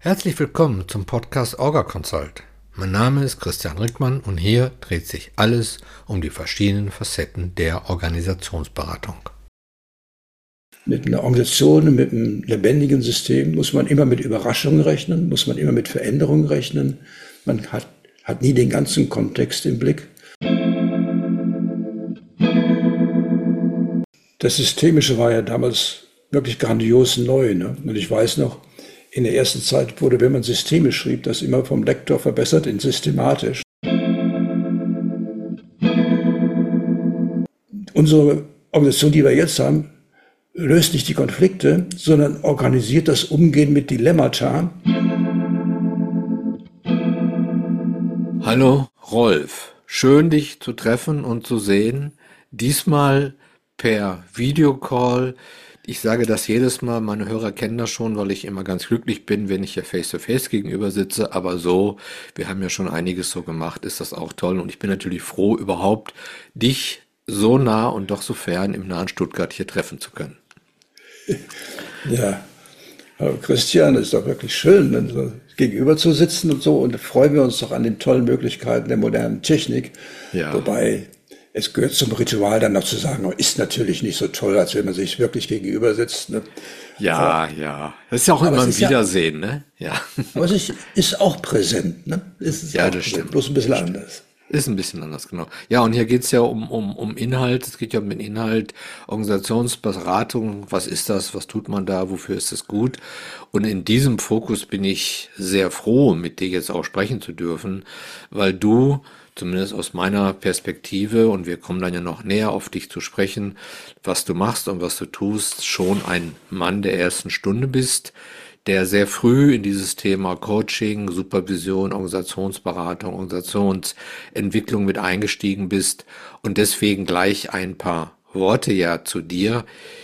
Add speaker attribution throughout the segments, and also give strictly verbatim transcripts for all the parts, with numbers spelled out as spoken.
Speaker 1: Herzlich willkommen zum Podcast Orga Consult. Mein Name ist Christian Rickmann und hier dreht sich alles um die verschiedenen Facetten der Organisationsberatung.
Speaker 2: Mit einer Organisation, mit einem lebendigen System muss man immer mit Überraschungen rechnen, muss man immer mit Veränderungen rechnen. Man hat, hat nie den ganzen Kontext im Blick. Das Systemische war ja damals wirklich grandios neu. Ne? Und ich weiß noch, in der ersten Zeit wurde, wenn man systemisch schrieb, das immer vom Lektor verbessert in systematisch. Unsere Organisation, die wir jetzt haben, löst nicht die Konflikte, sondern organisiert das Umgehen mit Dilemmata.
Speaker 1: Hallo Rolf, schön dich zu treffen und zu sehen, diesmal per Videocall. Ich sage das jedes Mal, meine Hörer kennen das schon, weil ich immer ganz glücklich bin, wenn ich hier face-to-face gegenüber sitze, aber so, wir haben ja schon einiges so gemacht, ist das auch toll und ich bin natürlich froh, überhaupt dich so nah und doch so fern im nahen Stuttgart hier treffen zu können.
Speaker 2: Ja, aber Christian, ist doch wirklich schön, so gegenüber zu sitzen und so, und freuen wir uns doch an den tollen Möglichkeiten der modernen Technik,
Speaker 1: Ja.
Speaker 2: wobei es gehört zum Ritual dann noch zu sagen, oh, ist natürlich nicht so toll, als wenn man sich wirklich gegenüber sitzt. Ne?
Speaker 1: Ja,
Speaker 2: aber,
Speaker 1: ja, das ist ja auch
Speaker 2: aber
Speaker 1: immer
Speaker 2: es
Speaker 1: ein
Speaker 2: ist ja,
Speaker 1: Wiedersehen, ne? Ja,
Speaker 2: aber es ist, ist auch präsent, ne? Es ist
Speaker 1: ja,
Speaker 2: auch
Speaker 1: das
Speaker 2: präsent,
Speaker 1: stimmt.
Speaker 2: bloß ein bisschen
Speaker 1: Das stimmt.
Speaker 2: anders.
Speaker 1: Ist ein bisschen anders, genau. Ja, und hier geht's ja um, um, um Inhalt, es geht ja um den Inhalt, Organisationsberatung, was ist das, was tut man da, wofür ist es gut? Und in diesem Fokus bin ich sehr froh, mit dir jetzt auch sprechen zu dürfen, weil du, zumindest aus meiner Perspektive, und wir kommen dann ja noch näher auf dich zu sprechen, was du machst und was du tust, schon ein Mann der ersten Stunde bist, der sehr früh in dieses Thema Coaching, Supervision, Organisationsberatung, Organisationsentwicklung mit eingestiegen bist und deswegen gleich ein paar Worte ja zu dir,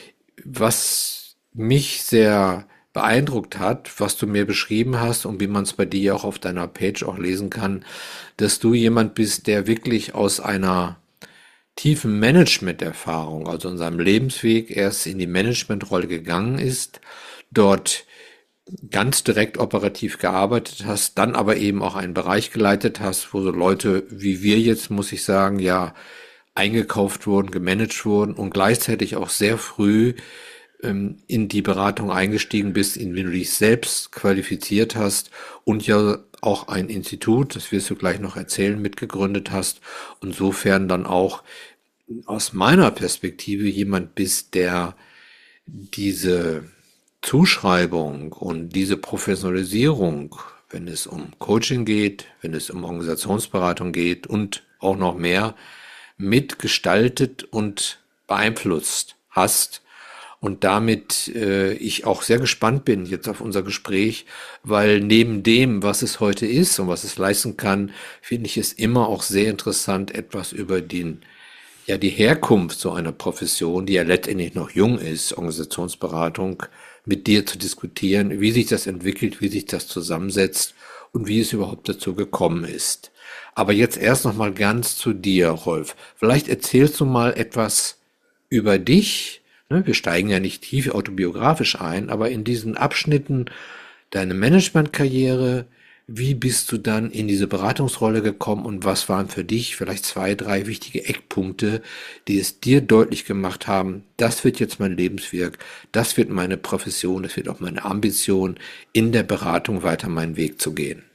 Speaker 1: was mich sehr beeindruckt hat, was du mir beschrieben hast und wie man es bei dir auch auf deiner Page auch lesen kann, dass du jemand bist, der wirklich aus einer tiefen Management-Erfahrung, also in seinem Lebensweg erst in die Managementrolle gegangen ist, dort ganz direkt operativ gearbeitet hast, dann aber eben auch einen Bereich geleitet hast, wo so Leute wie wir jetzt, muss ich sagen, ja, eingekauft wurden, gemanagt wurden und gleichzeitig auch sehr früh ähm, in die Beratung eingestiegen bist, indem du dich selbst qualifiziert hast und ja auch ein Institut, das wirst du gleich noch erzählen, mitgegründet hast und insofern dann auch aus meiner Perspektive jemand bist, der diese Zuschreibung und diese Professionalisierung, wenn es um Coaching geht, wenn es um Organisationsberatung geht und auch noch mehr, mitgestaltet und beeinflusst hast. Und damit äh, ich auch sehr gespannt bin jetzt auf unser Gespräch, weil neben dem, was es heute ist und was es leisten kann, finde ich es immer auch sehr interessant, etwas über den ja die Herkunft so einer Profession, die ja letztendlich noch jung ist, Organisationsberatung, mit dir zu diskutieren, wie sich das entwickelt, wie sich das zusammensetzt und wie es überhaupt dazu gekommen ist. Aber jetzt erst noch mal ganz zu dir, Rolf. Vielleicht erzählst du mal etwas über dich. Ne, wir steigen ja nicht tief autobiografisch ein, aber in diesen Abschnitten deine Managementkarriere, wie bist du dann in diese Beratungsrolle gekommen und was waren für dich vielleicht zwei, drei wichtige Eckpunkte, die es dir deutlich gemacht haben, das wird jetzt mein Lebenswerk, das wird meine Profession, das wird auch meine Ambition, in der Beratung weiter meinen Weg zu gehen?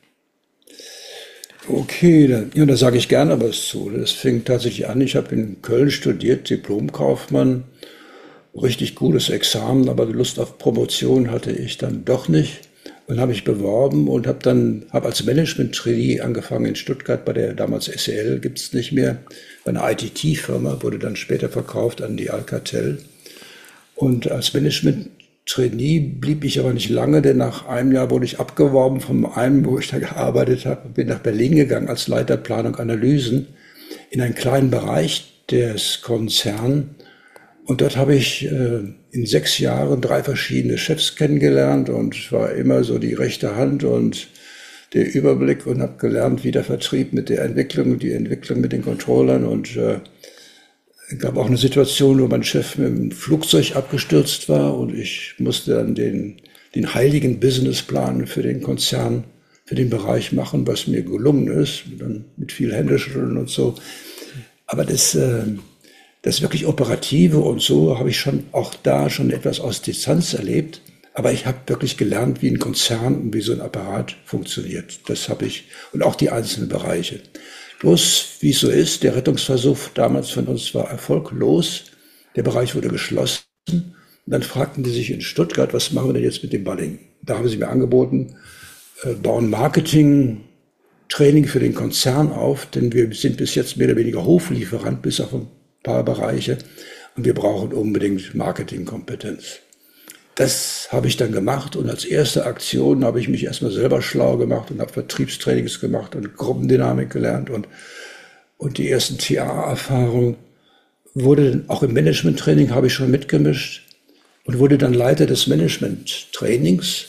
Speaker 2: Okay, da, ja, da sage ich gerne was zu. Das fing tatsächlich an, ich habe in Köln studiert, Diplomkaufmann, richtig gutes Examen, aber Lust auf Promotion hatte ich dann doch nicht. Und habe mich beworben und habe dann habe als Management-Trainee angefangen in Stuttgart bei der damals S E L, gibt es nicht mehr, bei einer I T T-Firma, wurde dann später verkauft an die Alcatel. Und als Management-Trainee blieb ich aber nicht lange, denn nach einem Jahr wurde ich abgeworben von einem, wo ich da gearbeitet habe, bin nach Berlin gegangen als Leiter Planung Analysen in einen kleinen Bereich des Konzerns. Und dort habe ich äh, in sechs Jahren drei verschiedene Chefs kennengelernt und war immer so die rechte Hand und der Überblick und habe gelernt, wie der Vertrieb mit der Entwicklung, die Entwicklung mit den Controllern. Und äh, es gab auch eine Situation, wo mein Chef mit dem Flugzeug abgestürzt war und ich musste dann den den heiligen Businessplan für den Konzern, für den Bereich machen, was mir gelungen ist, dann mit viel Händeschütteln und so. Aber das, äh, das wirklich Operative und so habe ich schon auch da schon etwas aus Distanz erlebt. Aber ich habe wirklich gelernt, wie ein Konzern und wie so ein Apparat funktioniert. Das habe ich, und auch die einzelnen Bereiche. Bloß, wie es so ist, der Rettungsversuch damals von uns war erfolglos. Der Bereich wurde geschlossen. Und dann fragten die sich in Stuttgart, was machen wir denn jetzt mit dem Balling? Da haben sie mir angeboten, äh, bauen Marketing, Training für den Konzern auf, denn wir sind bis jetzt mehr oder weniger Hoflieferant, bis auf ein paar Bereiche. Und wir brauchen unbedingt Marketingkompetenz. Das habe ich dann gemacht und als erste Aktion habe ich mich erstmal selber schlau gemacht und habe Vertriebstrainings gemacht und Gruppendynamik gelernt und, und die ersten T A-Erfahrungen. Wurde dann, auch im Management-Training habe ich schon mitgemischt und wurde dann Leiter des Management-Trainings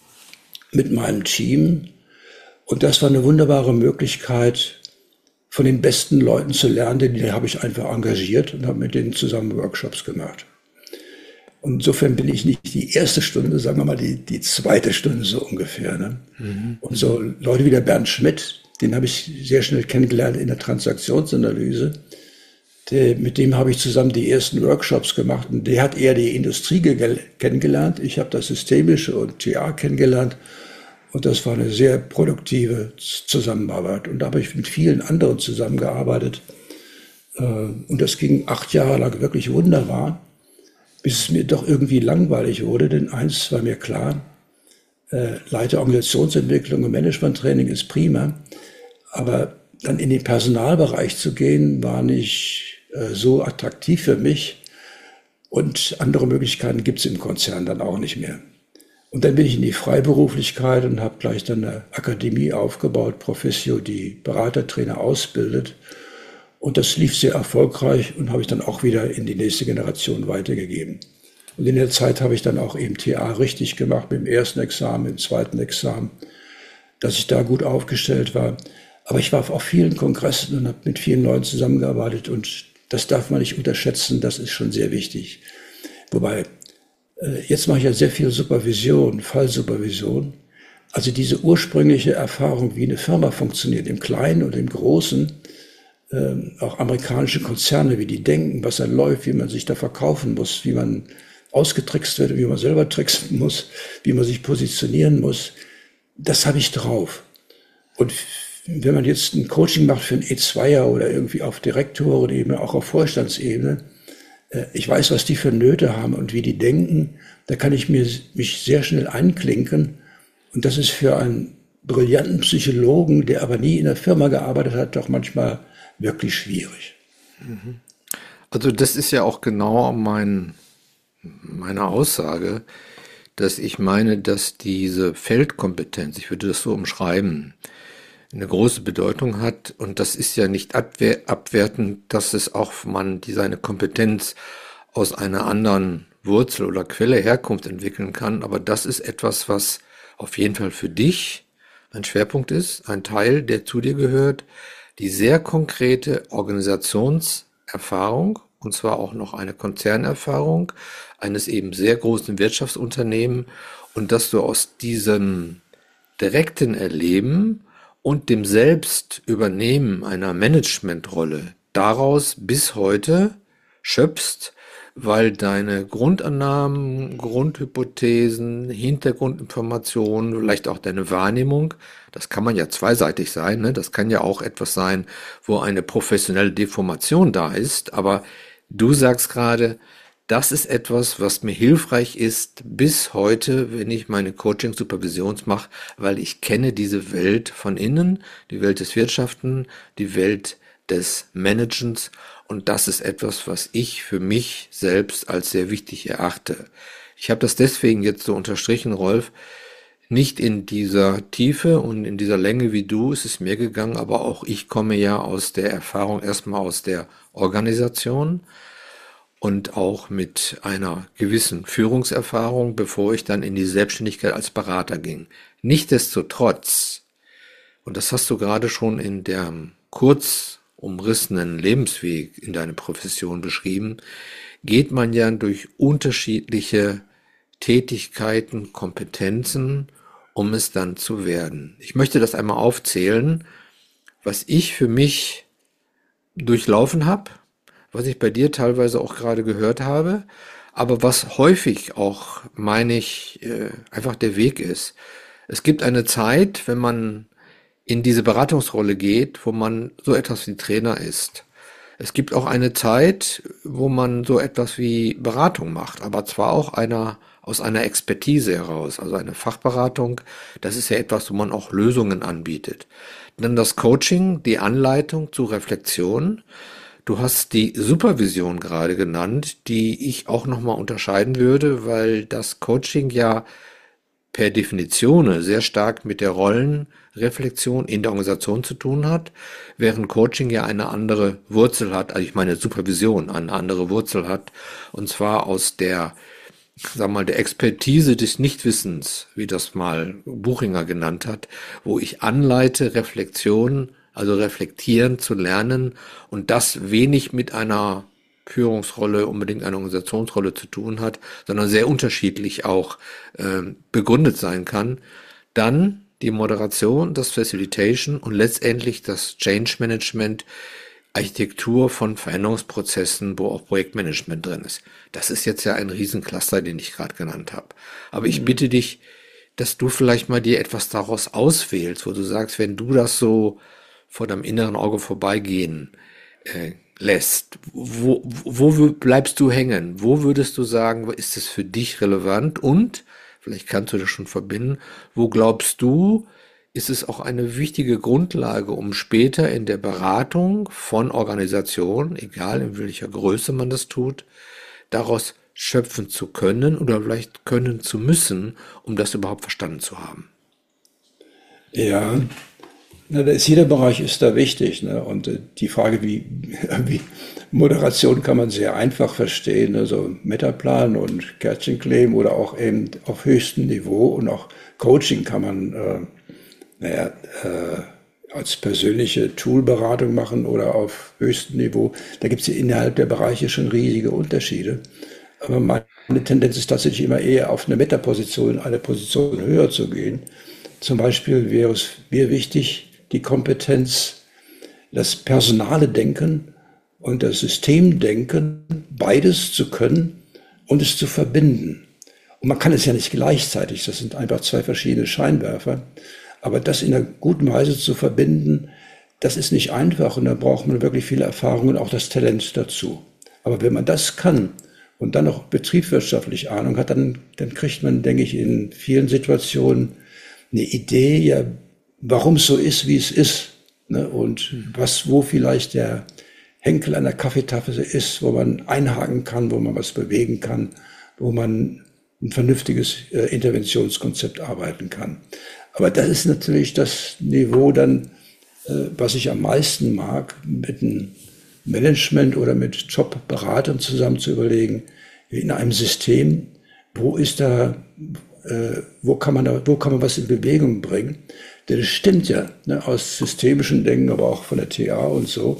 Speaker 2: mit meinem Team. Und das war eine wunderbare Möglichkeit, von den besten Leuten zu lernen, denn die habe ich einfach engagiert und habe mit denen zusammen Workshops gemacht. Und insofern bin ich nicht die erste Stunde, sagen wir mal die, die zweite Stunde so ungefähr. Ne? Mhm. Und so Leute wie der Bernd Schmidt, den habe ich sehr schnell kennengelernt in der Transaktionsanalyse. Der, mit dem habe ich zusammen die ersten Workshops gemacht. Und der hat eher die Industrie kennengelernt. Ich habe das Systemische und T A kennengelernt. Und das war eine sehr produktive Zusammenarbeit. Und da habe ich mit vielen anderen zusammengearbeitet. Und das ging acht Jahre lang wirklich wunderbar, bis es mir doch irgendwie langweilig wurde, denn eins war mir klar, äh, Leiter Organisationsentwicklung und Managementtraining ist prima, aber dann in den Personalbereich zu gehen, war nicht äh, so attraktiv für mich und andere Möglichkeiten gibt es im Konzern dann auch nicht mehr. Und dann bin ich in die Freiberuflichkeit und habe gleich dann eine Akademie aufgebaut, Professio, die Beratertrainer ausbildet. Und das lief sehr erfolgreich und habe ich dann auch wieder in die nächste Generation weitergegeben. Und in der Zeit habe ich dann auch eben T A richtig gemacht, mit dem ersten Examen, mit dem zweiten Examen, dass ich da gut aufgestellt war. Aber ich war auf vielen Kongressen und habe mit vielen Leuten zusammengearbeitet und das darf man nicht unterschätzen, das ist schon sehr wichtig. Wobei, jetzt mache ich ja sehr viel Supervision, Fallsupervision. Also diese ursprüngliche Erfahrung, wie eine Firma funktioniert, im Kleinen und im Großen, Ähm, auch amerikanische Konzerne, wie die denken, was da läuft, wie man sich da verkaufen muss, wie man ausgetrickst wird, wie man selber tricksen muss, wie man sich positionieren muss. Das habe ich drauf. Und wenn man jetzt ein Coaching macht für einen E zwei er oder irgendwie auf Direktorenebene, auch auf Vorstandsebene, äh, ich weiß, was die für Nöte haben und wie die denken, da kann ich mir, mich sehr schnell einklinken. Und das ist für einen brillanten Psychologen, der aber nie in der Firma gearbeitet hat, doch manchmal wirklich schwierig.
Speaker 1: Also das ist ja auch genau mein, meine Aussage, dass ich meine, dass diese Feldkompetenz, ich würde das so umschreiben, eine große Bedeutung hat. Und das ist ja nicht abwehr, abwertend, dass es auch man die seine Kompetenz aus einer anderen Wurzel oder Quelle Herkunft entwickeln kann. Aber das ist etwas, was auf jeden Fall für dich ein Schwerpunkt ist, ein Teil, der zu dir gehört. Die sehr konkrete Organisationserfahrung, und zwar auch noch eine Konzernerfahrung eines eben sehr großen Wirtschaftsunternehmens und dass du aus diesem direkten Erleben und dem Selbstübernehmen einer Managementrolle daraus bis heute schöpfst, weil deine Grundannahmen, Grundhypothesen, Hintergrundinformationen, vielleicht auch deine Wahrnehmung, das kann man ja zweiseitig sein, ne? Das kann ja auch etwas sein, wo eine professionelle Deformation da ist, aber du sagst gerade, das ist etwas, was mir hilfreich ist bis heute, wenn ich meine Coaching-Supervisions mache, weil ich kenne diese Welt von innen, die Welt des Wirtschaften, die Welt des Managens. Und das ist etwas, was ich für mich selbst als sehr wichtig erachte. Ich habe das deswegen jetzt so unterstrichen, Rolf, nicht in dieser Tiefe und in dieser Länge wie du, ist es mir gegangen, aber auch ich komme ja aus der Erfahrung erstmal aus der Organisation und auch mit einer gewissen Führungserfahrung, bevor ich dann in die Selbstständigkeit als Berater ging. Nichtsdestotrotz, und das hast du gerade schon in der kurz umrissenen Lebensweg in deine Profession beschrieben, geht man ja durch unterschiedliche Tätigkeiten, Kompetenzen, um es dann zu werden. Ich möchte das einmal aufzählen, was ich für mich durchlaufen habe, was ich bei dir teilweise auch gerade gehört habe, aber was häufig auch, meine ich, äh, einfach der Weg ist. Es gibt eine Zeit, wenn man in diese Beratungsrolle geht, wo man so etwas wie Trainer ist. Es gibt auch eine Zeit, wo man so etwas wie Beratung macht, aber zwar auch einer aus einer Expertise heraus, also eine Fachberatung. Das ist ja etwas, wo man auch Lösungen anbietet. Dann das Coaching, die Anleitung zur Reflexion. Du hast die Supervision gerade genannt, die ich auch nochmal unterscheiden würde, weil das Coaching ja per Definition sehr stark mit der Rollenreflexion in der Organisation zu tun hat, während Coaching ja eine andere Wurzel hat, also ich meine Supervision eine andere Wurzel hat, und zwar aus der, sag mal, der Expertise des Nichtwissens, wie das mal Buchinger genannt hat, wo ich anleite, Reflexion, also reflektieren zu lernen und das wenig mit einer Führungsrolle, unbedingt eine Organisationsrolle zu tun hat, sondern sehr unterschiedlich auch äh, begründet sein kann. Dann die Moderation, das Facilitation und letztendlich das Change Management, Architektur von Veränderungsprozessen, wo auch Projektmanagement drin ist. Das ist jetzt ja ein Riesencluster, den ich gerade genannt habe. Aber ich bitte dich, dass du vielleicht mal dir etwas daraus auswählst, wo du sagst, wenn du das so vor deinem inneren Auge vorbeigehen äh, lässt, wo, wo bleibst du hängen? Wo würdest du sagen, ist es für dich relevant? Und, vielleicht kannst du das schon verbinden, wo glaubst du, ist es auch eine wichtige Grundlage, um später in der Beratung von Organisationen, egal in welcher Größe man das tut, daraus schöpfen zu können oder vielleicht können zu müssen, um das überhaupt verstanden zu haben?
Speaker 2: Ja, na, da ist, jeder Bereich ist da wichtig. Ne? Und äh, die Frage, wie, wie Moderation kann man sehr einfach verstehen, also Metaplan und Kärtchenclaim oder auch eben auf höchstem Niveau und auch Coaching kann man äh, naja, äh, als persönliche Toolberatung machen oder auf höchstem Niveau. Da gibt es ja innerhalb der Bereiche schon riesige Unterschiede. Aber meine Tendenz ist tatsächlich immer eher auf eine Metaposition, eine Position höher zu gehen. Zum Beispiel wäre es mir wichtig, die Kompetenz, das personale Denken und das Systemdenken, beides zu können und es zu verbinden. Und man kann es ja nicht gleichzeitig, das sind einfach zwei verschiedene Scheinwerfer. Aber das in einer guten Weise zu verbinden, das ist nicht einfach und da braucht man wirklich viele Erfahrungen und auch das Talent dazu. Aber wenn man das kann und dann noch betriebswirtschaftlich Ahnung hat, dann, dann kriegt man, denke ich, in vielen Situationen eine Idee, ja, warum es so ist, wie es ist, ne? Und was, wo vielleicht der Henkel an der Kaffeetasse ist, wo man einhaken kann, wo man was bewegen kann, wo man ein vernünftiges äh, Interventionskonzept arbeiten kann. Aber das ist natürlich das Niveau dann, äh, was ich am meisten mag, mit einem Management oder mit Jobberatern zusammen zu überlegen, in einem System, wo ist da, äh, wo kann man da, wo kann man was in Bewegung bringen? Denn es stimmt ja, ne, aus systemischen Denken, aber auch von der T A und so.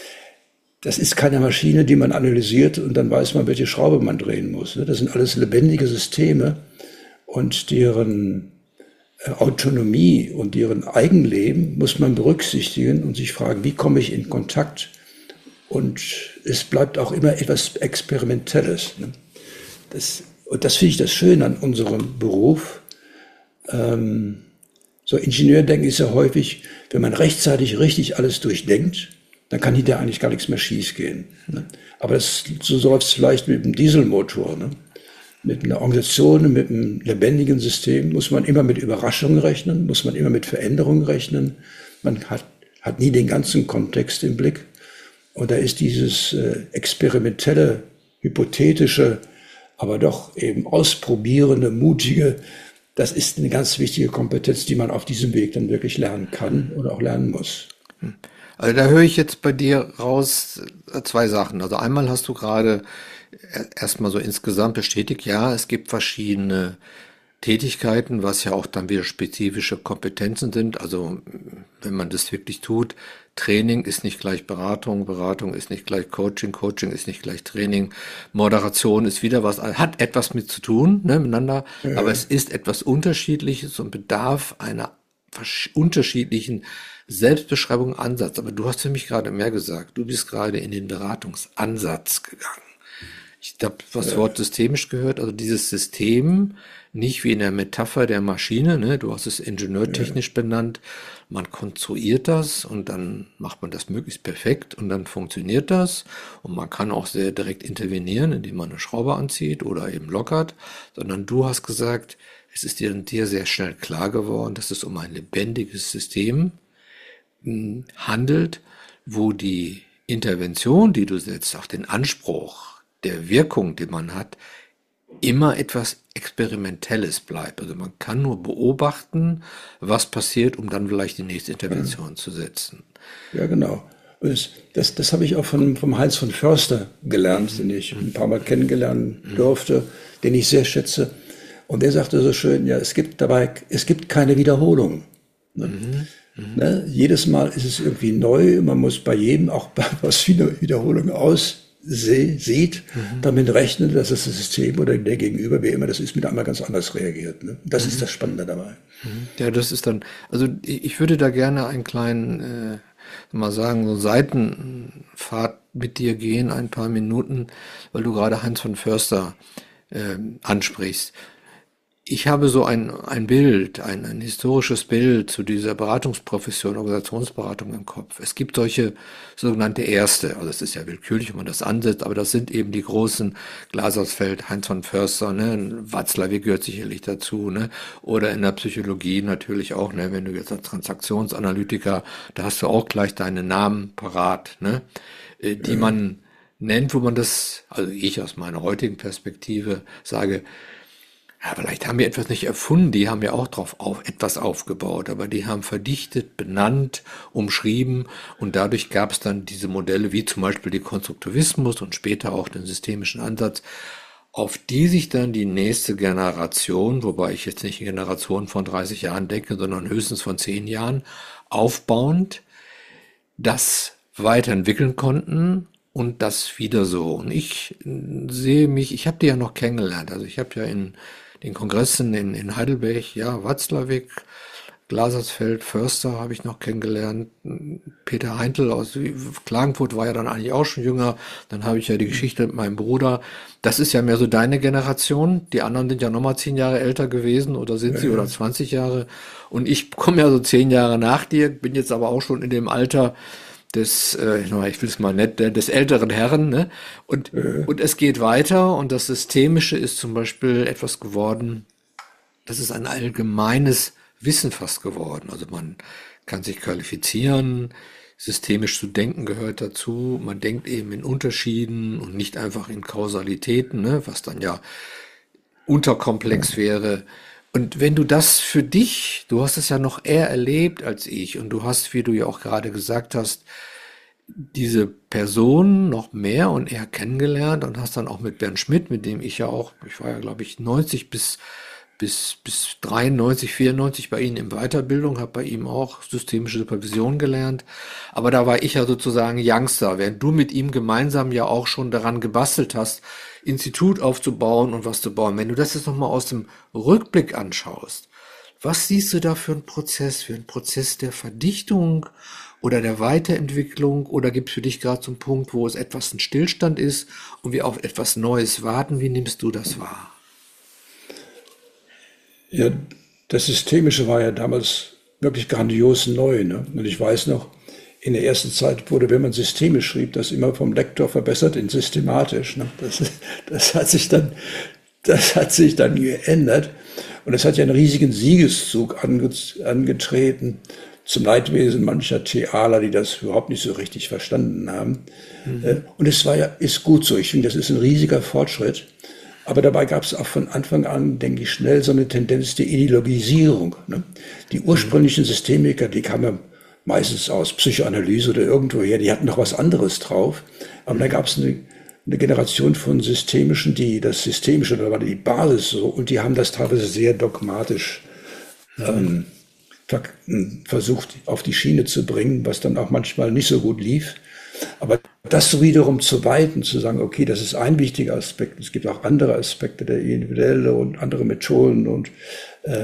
Speaker 2: Das ist keine Maschine, die man analysiert und dann weiß man, welche Schraube man drehen muss. Ne? Das sind alles lebendige Systeme und deren äh, Autonomie und deren Eigenleben muss man berücksichtigen und sich fragen, wie komme ich in Kontakt? Und es bleibt auch immer etwas Experimentelles. Ne? Das, und das finde ich das Schöne an unserem Beruf. Ähm, so Ingenieurdenken ist ja häufig, wenn man rechtzeitig richtig alles durchdenkt, dann kann hinterher eigentlich gar nichts mehr schief gehen. Ne? Aber das, so läuft es vielleicht mit einem Dieselmotor. Ne? Mit einer Organisation, mit einem lebendigen System muss man immer mit Überraschungen rechnen, muss man immer mit Veränderungen rechnen. Man hat, hat nie den ganzen Kontext im Blick. Und da ist dieses äh, experimentelle, hypothetische, aber doch eben ausprobierende, mutige, das ist eine ganz wichtige Kompetenz, die man auf diesem Weg dann wirklich lernen kann oder auch lernen muss.
Speaker 1: Also da höre ich jetzt bei dir raus äh, zwei Sachen. Also einmal hast du gerade erstmal so insgesamt bestätigt, ja, es gibt verschiedene Tätigkeiten, was ja auch dann wieder spezifische Kompetenzen sind. Also wenn man das wirklich tut, Training ist nicht gleich Beratung, Beratung ist nicht gleich Coaching, Coaching ist nicht gleich Training, Moderation ist wieder was, hat etwas mit zu tun, ne, miteinander, aber es ist etwas Unterschiedliches und bedarf einer versch- unterschiedlichen Selbstbeschreibung, Ansatz. Aber du hast für mich gerade mehr gesagt, du bist gerade in den Beratungsansatz gegangen. Ich habe das Wort systemisch gehört, also dieses System, nicht wie in der Metapher der Maschine, ne? Du hast es ingenieurtechnisch benannt, man konstruiert das und dann macht man das möglichst perfekt und dann funktioniert das und man kann auch sehr direkt intervenieren, indem man eine Schraube anzieht oder eben lockert, sondern du hast gesagt, es ist dir, dir sehr schnell klar geworden, dass es um ein lebendiges System mh, handelt, wo die Intervention, die du setzt, auch den Anspruch der Wirkung, die man hat, immer etwas Experimentelles bleibt. Also man kann nur beobachten, was passiert, um dann vielleicht die nächste Intervention zu setzen.
Speaker 2: Ja, genau. Und das, das, das habe ich auch von, vom Heinz von Förster gelernt, den ich ein paar Mal kennengelernt durfte, den ich sehr schätze. Und der sagte so schön, ja, es gibt dabei, es gibt keine Wiederholung. Ne? Mhm. Mhm. Ne? Jedes Mal ist es irgendwie neu. Man muss bei jedem, auch bei was viele Wiederholungen aus se- sieht, mhm. damit rechnen, dass das System oder der Gegenüber, wie immer das ist, mit einmal ganz anders reagiert. Ne? Das mhm. ist das Spannende dabei.
Speaker 1: Ja, das ist dann, also ich würde da gerne einen kleinen, äh, mal sagen, so Seitenfahrt mit dir gehen, ein paar Minuten, weil du gerade Heinz von Förster äh, ansprichst. Ich habe so ein, ein Bild, ein, ein historisches Bild zu dieser Beratungsprofession, Organisationsberatung im Kopf. Es gibt solche sogenannte Erste, also es ist ja willkürlich, wenn man das ansetzt, aber das sind eben die großen Glasausfeld, Heinz von Förster, ne, Watzlawick gehört sicherlich dazu, ne, oder in der Psychologie natürlich auch, ne, wenn du jetzt als Transaktionsanalytiker, da hast du auch gleich deine Namen parat, ne, äh, die man nennt, wo man das, also ich aus meiner heutigen Perspektive sage, ja, vielleicht haben wir etwas nicht erfunden, die haben ja auch drauf auf, etwas aufgebaut, aber die haben verdichtet, benannt, umschrieben und dadurch gab es dann diese Modelle wie zum Beispiel die Konstruktivismus und später auch den systemischen Ansatz, auf die sich dann die nächste Generation, wobei ich jetzt nicht in Generationen von dreißig Jahren denke, sondern höchstens von zehn Jahren, aufbauend das weiterentwickeln konnten und das wieder so. Und ich sehe mich, ich habe die ja noch kennengelernt, also ich habe ja in den Kongressen in, in Heidelberg, ja, Watzlawick, Glasersfeld, Förster habe ich noch kennengelernt, Peter Heintel aus Klagenfurt war ja dann eigentlich auch schon jünger, dann habe ich ja die Geschichte mit meinem Bruder, das ist ja mehr so deine Generation, die anderen sind ja nochmal zehn Jahre älter gewesen oder sind sie oder zwanzig Jahre und ich komme ja so zehn Jahre nach dir, bin jetzt aber auch schon in dem Alter, des, äh, ich will es mal nett, des älteren Herren, ne? Und, mhm. und es geht weiter und das Systemische ist zum Beispiel etwas geworden, das ist ein allgemeines Wissen fast geworden. Also man kann sich qualifizieren, systemisch zu denken gehört dazu, man denkt eben in Unterschieden und nicht einfach in Kausalitäten, ne? Was dann ja unterkomplex wäre. Und wenn du das für dich, du hast es ja noch eher erlebt als ich und du hast, wie du ja auch gerade gesagt hast, diese Person noch mehr und eher kennengelernt und hast dann auch mit Bernd Schmidt, mit dem ich ja auch, ich war ja glaube ich neunzig bis bis bis dreiundneunzig, vierundneunzig bei Ihnen in Weiterbildung, habe bei ihm auch systemische Supervision gelernt, aber da war ich ja sozusagen Youngster, während du mit ihm gemeinsam ja auch schon daran gebastelt hast, Institut aufzubauen und was zu bauen. Wenn du das jetzt nochmal aus dem Rückblick anschaust, was siehst du da für einen Prozess, für einen Prozess der Verdichtung oder der Weiterentwicklung oder gibt es für dich gerade so einen Punkt, wo es etwas ein Stillstand ist und wir auf etwas Neues warten? Wie nimmst du das wahr?
Speaker 2: Ja, das Systemische war ja damals wirklich grandios neu. Ne? Und ich weiß noch, in der ersten Zeit wurde, wenn man systemisch schrieb, das immer vom Lektor verbessert in systematisch. Ne? Das, das hat sich dann, das hat sich dann geändert. Und es hat ja einen riesigen Siegeszug ange, angetreten zum Leidwesen mancher Thealer, die das überhaupt nicht so richtig verstanden haben. Mhm. Und es war ja, ist gut so. Ich finde, das ist ein riesiger Fortschritt. Aber dabei gab es auch von Anfang an, denke ich, schnell so eine Tendenz der Ideologisierung. Ne? Die ursprünglichen Systemiker, die kamen meistens aus Psychoanalyse oder irgendwoher, die hatten noch was anderes drauf. Aber da gab es eine, eine Generation von Systemischen, die das Systemische, da war die Basis so, und die haben das teilweise sehr dogmatisch ähm, ver versucht auf die Schiene zu bringen, was dann auch manchmal nicht so gut lief. Aber das so wiederum zu weiten, zu sagen, okay, das ist ein wichtiger Aspekt, es gibt auch andere Aspekte, der individuelle und andere Methoden und äh,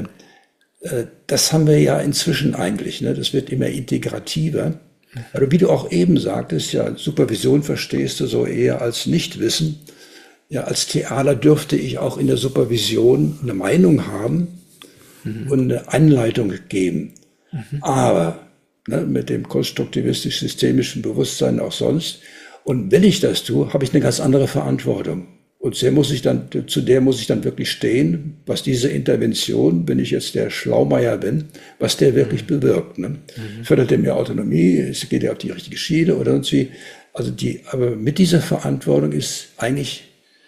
Speaker 2: äh, das haben wir ja inzwischen eigentlich, ne? Das wird immer integrativer. Aber wie du auch eben sagtest, ja, Supervision verstehst du so eher als Nichtwissen. Ja, als Thealer dürfte ich auch in der Supervision eine Meinung haben mhm. und eine Anleitung geben. Mhm. Aber ne, mit dem konstruktivistisch-systemischen Bewusstsein auch sonst. Und wenn ich das tue, habe ich eine ganz andere Verantwortung. Und der muss ich dann, zu der muss ich dann wirklich stehen, was diese Intervention, wenn ich jetzt der Schlaumeier bin, was der wirklich mhm. bewirkt. Ne? Mhm. Fördert er mir Autonomie, es geht ja auf die richtige Schiene oder sonst wie. Also die, aber mit dieser Verantwortung ist eigentlich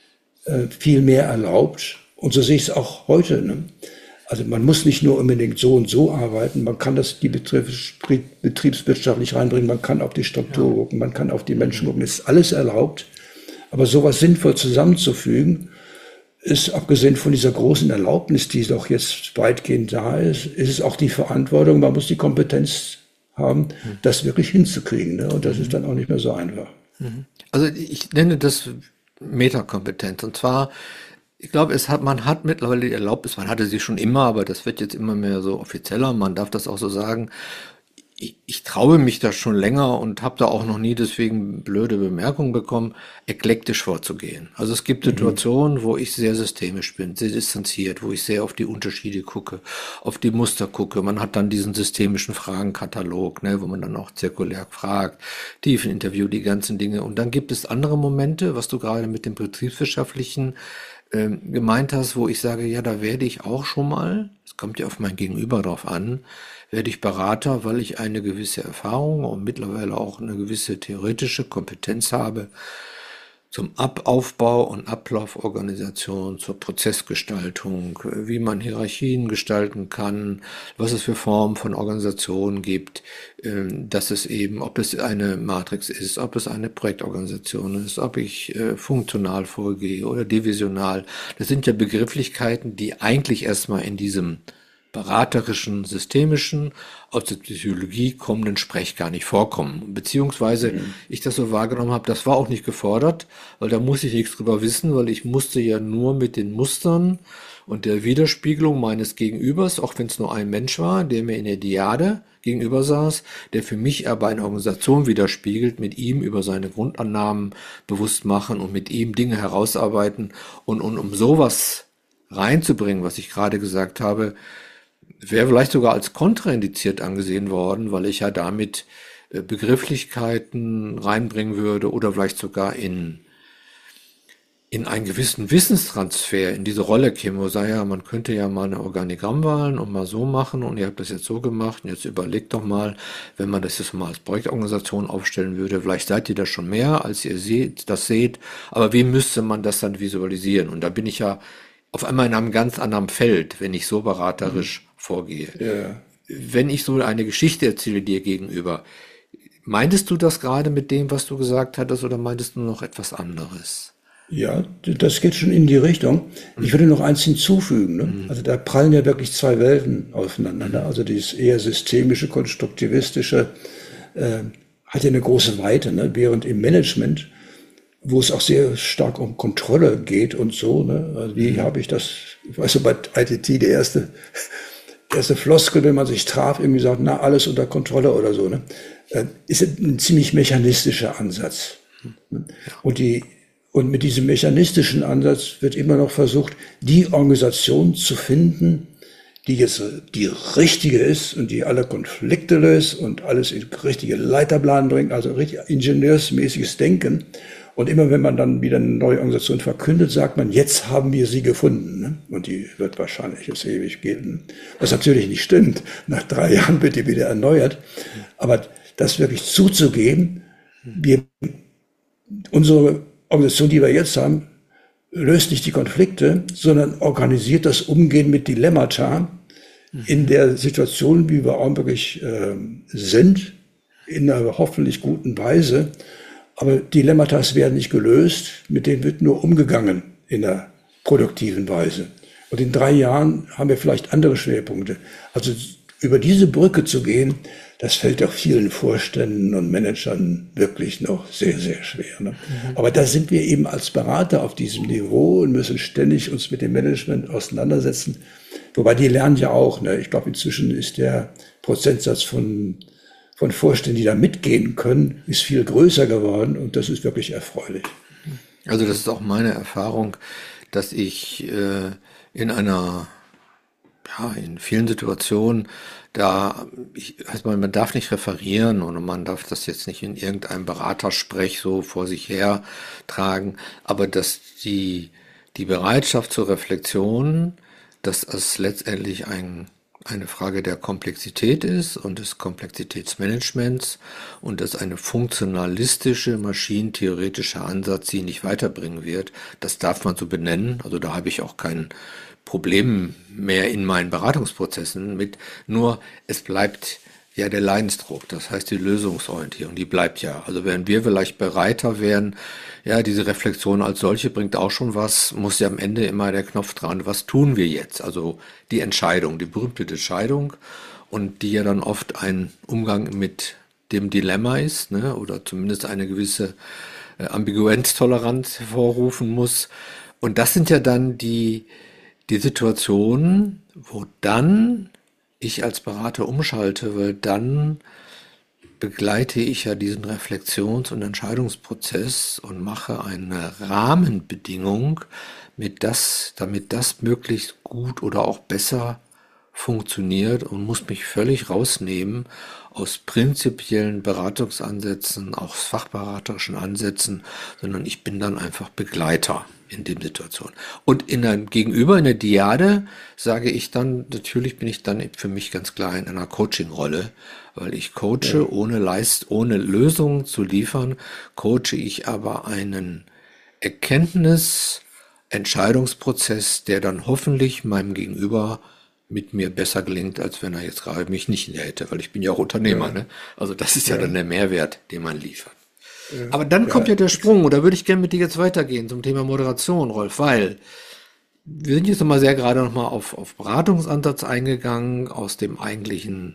Speaker 2: äh, viel mehr erlaubt. Und so sehe ich es auch heute. Ne? Also man muss nicht nur unbedingt so und so arbeiten, man kann das die betriebs, betriebswirtschaftlich reinbringen, man kann auf die Struktur ja. gucken, man kann auf die Menschen gucken, es ist alles erlaubt. Aber sowas sinnvoll zusammenzufügen, ist abgesehen von dieser großen Erlaubnis, die doch jetzt weitgehend da ist, ist es auch die Verantwortung, man muss die Kompetenz haben, das wirklich hinzukriegen. Ne? Und das ist dann auch nicht mehr so einfach.
Speaker 1: Also ich nenne das Metakompetenz. Und zwar, ich glaube, es hat, man hat mittlerweile die Erlaubnis, man hatte sie schon immer, aber das wird jetzt immer mehr so offizieller, man darf das auch so sagen. Ich, ich traue mich da schon länger und habe da auch noch nie deswegen blöde Bemerkungen bekommen, eklektisch vorzugehen. Also es gibt Situationen, wo ich sehr systemisch bin, sehr distanziert, wo ich sehr auf die Unterschiede gucke, auf die Muster gucke. Man hat dann diesen systemischen Fragenkatalog, ne, wo man dann auch zirkulär fragt, Tiefeninterview, die ganzen Dinge. Und dann gibt es andere Momente, was du gerade mit dem betriebswirtschaftlichen ähm, gemeint hast, wo ich sage, ja, da werde ich auch schon mal, es kommt ja auf mein Gegenüber drauf an, werde ich Berater, weil ich eine gewisse Erfahrung und mittlerweile auch eine gewisse theoretische Kompetenz habe zum Abaufbau und Ablauforganisation, zur Prozessgestaltung, wie man Hierarchien gestalten kann, was es für Formen von Organisationen gibt, dass es eben, ob es eine Matrix ist, ob es eine Projektorganisation ist, ob ich funktional vorgehe oder divisional. Das sind ja Begrifflichkeiten, die eigentlich erstmal in diesem beraterischen, systemischen, aus der Psychologie kommenden Sprech gar nicht vorkommen. Beziehungsweise mhm. ich das so wahrgenommen habe, das war auch nicht gefordert, weil da muss ich nichts drüber wissen, weil ich musste ja nur mit den Mustern und der Widerspiegelung meines Gegenübers, auch wenn es nur ein Mensch war, der mir in der Diade gegenüber saß, der für mich aber eine Organisation widerspiegelt, mit ihm über seine Grundannahmen bewusst machen und mit ihm Dinge herausarbeiten und, und um sowas reinzubringen, was ich gerade gesagt habe, wäre vielleicht sogar als kontraindiziert angesehen worden, weil ich ja damit Begrifflichkeiten reinbringen würde oder vielleicht sogar in, in einen gewissen Wissenstransfer in diese Rolle käme, wo sei ja, man könnte ja mal eine Organigramm wählen und mal so machen und ihr habt das jetzt so gemacht und jetzt überlegt doch mal, wenn man das jetzt mal als Projektorganisation aufstellen würde, vielleicht seid ihr das schon mehr, als ihr seht, das seht, aber wie müsste man das dann visualisieren? Und da bin ich ja auf einmal in einem ganz anderen Feld, wenn ich so beraterisch mhm. vorgehe.
Speaker 2: Ja.
Speaker 1: Wenn ich so eine Geschichte erzähle dir gegenüber, meintest du das gerade mit dem, was du gesagt hattest, oder meintest du noch etwas anderes?
Speaker 2: Ja, das geht schon in die Richtung. Ich würde noch eins hinzufügen. Ne? Mhm. Also da prallen ja wirklich zwei Welten aufeinander. Ne? Also dieses eher systemische, konstruktivistische äh, hat ja eine große Weite, ne? Während im Management, wo es auch sehr stark um Kontrolle geht und so, ne? Also wie mhm. habe ich das, ich weiß so bei I T T, der erste, erste Floskel, wenn man sich traf, irgendwie sagt, na, alles unter Kontrolle oder so, ne? Ist ein ziemlich mechanistischer Ansatz. Mhm. Und die, und mit diesem mechanistischen Ansatz wird immer noch versucht, die Organisation zu finden, die jetzt die richtige ist und die alle Konflikte löst und alles in richtige Leiterplan bringt, also richtig ingenieursmäßiges Denken. Und immer wenn man dann wieder eine neue Organisation verkündet, sagt man, jetzt haben wir sie gefunden. Ne? Und die wird wahrscheinlich jetzt ewig gelten. Was natürlich nicht stimmt. Nach drei Jahren wird die wieder erneuert. Aber das wirklich zuzugeben, wir, unsere Organisation, die wir jetzt haben, löst nicht die Konflikte, sondern organisiert das Umgehen mit Dilemmata in der Situation, wie wir augenblicklich äh, sind, in einer hoffentlich guten Weise. Aber Dilemmata werden nicht gelöst, mit denen wird nur umgegangen in der produktiven Weise. Und in drei Jahren haben wir vielleicht andere Schwerpunkte. Also über diese Brücke zu gehen, das fällt auch vielen Vorständen und Managern wirklich noch sehr, sehr schwer. Ne? Mhm. Aber da sind wir eben als Berater auf diesem Niveau und müssen ständig uns mit dem Management auseinandersetzen. Wobei die lernen ja auch. Ne? Ich glaube, inzwischen ist der Prozentsatz von, von Vorständen, die da mitgehen können, ist viel größer geworden und das ist wirklich erfreulich.
Speaker 1: Also das ist auch meine Erfahrung, dass ich äh, in einer Ja, in vielen Situationen, da, ich, also man, man darf nicht referieren und man darf das jetzt nicht in irgendeinem Beratersprech so vor sich her tragen, aber dass die, die Bereitschaft zur Reflexion, dass es letztendlich ein, eine Frage der Komplexität ist und des Komplexitätsmanagements und dass eine funktionalistische, maschinentheoretische Ansatz sie nicht weiterbringen wird, das darf man so benennen. Also da habe ich auch keinen Problem mehr in meinen Beratungsprozessen mit, nur es bleibt ja der Leidensdruck, das heißt die Lösungsorientierung, die bleibt ja. Also während wir vielleicht bereiter wären, ja, diese Reflexion als solche bringt auch schon was, muss ja am Ende immer der Knopf dran, was tun wir jetzt? Also die Entscheidung, die berühmte Entscheidung und die ja dann oft ein Umgang mit dem Dilemma ist, ne, oder zumindest eine gewisse äh, Ambiguenztoleranz hervorrufen muss. Und das sind ja dann die Die Situation, wo dann ich als Berater umschalte, weil dann begleite ich ja diesen Reflexions- und Entscheidungsprozess und mache eine Rahmenbedingung, mit das, damit das möglichst gut oder auch besser funktioniert und muss mich völlig rausnehmen aus prinzipiellen Beratungsansätzen, auch fachberaterischen Ansätzen, sondern ich bin dann einfach Begleiter in dem Situation. Und in einem Gegenüber, in der Dyade, sage ich dann, natürlich bin ich dann für mich ganz klar in einer Coaching-Rolle, weil ich coache, ja. ohne Leist, ohne Lösungen zu liefern, coache ich aber einen Erkenntnis-, Entscheidungsprozess, der dann hoffentlich meinem Gegenüber mit mir besser gelingt, als wenn er jetzt gerade mich nicht in der hätte, weil ich bin ja auch Unternehmer, ja. ne? Also das ist ja, ja dann der Mehrwert, den man liefert. Ja. Aber dann ja. kommt ja der Sprung, und da würde ich gerne mit dir jetzt weitergehen zum Thema Moderation, Rolf, weil wir sind jetzt nochmal sehr gerade nochmal auf, auf Beratungsansatz eingegangen, aus dem eigentlichen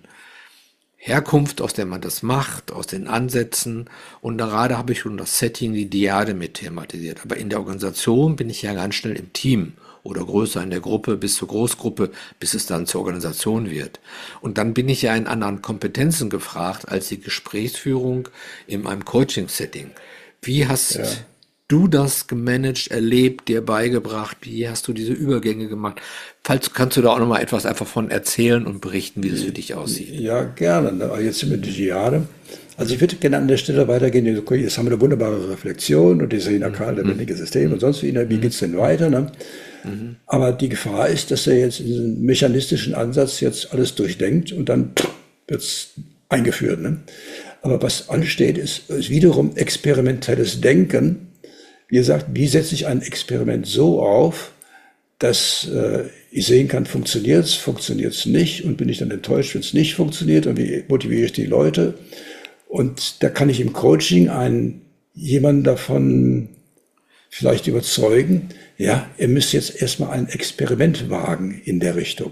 Speaker 1: Herkunft, aus der man das macht, aus den Ansätzen, und gerade habe ich schon das Setting, die Dyade mit thematisiert. Aber in der Organisation bin ich ja ganz schnell im Team oder größer in der Gruppe bis zur Großgruppe, bis es dann zur Organisation wird. Und dann bin ich ja in anderen Kompetenzen gefragt als die Gesprächsführung in einem Coaching-Setting. Wie hast ja. du das gemanagt, erlebt, dir beigebracht? Wie hast du diese Übergänge gemacht? Falls kannst du da auch noch mal etwas einfach von erzählen und berichten, wie das für dich aussieht.
Speaker 2: Ja, gerne. Jetzt sind wir die Dyade. Also ich würde gerne an der Stelle weitergehen. Jetzt haben wir eine wunderbare Reflexion und diese Inakal, lebendige System und sonst wie. Wie geht's denn weiter? Ne? Mhm. Aber die Gefahr ist, dass er jetzt in diesem mechanistischen Ansatz jetzt alles durchdenkt und dann wird's eingeführt. Ne? Aber was ansteht, ist, ist wiederum experimentelles Denken. Wie gesagt, wie setze ich ein Experiment so auf, dass äh, ich sehen kann, funktioniert es, funktioniert es nicht, und bin ich dann enttäuscht, wenn es nicht funktioniert, und wie motiviere ich die Leute? Und da kann ich im Coaching einen, jemanden davon vielleicht überzeugen, ja, ihr müsst jetzt erstmal ein Experiment wagen in der Richtung.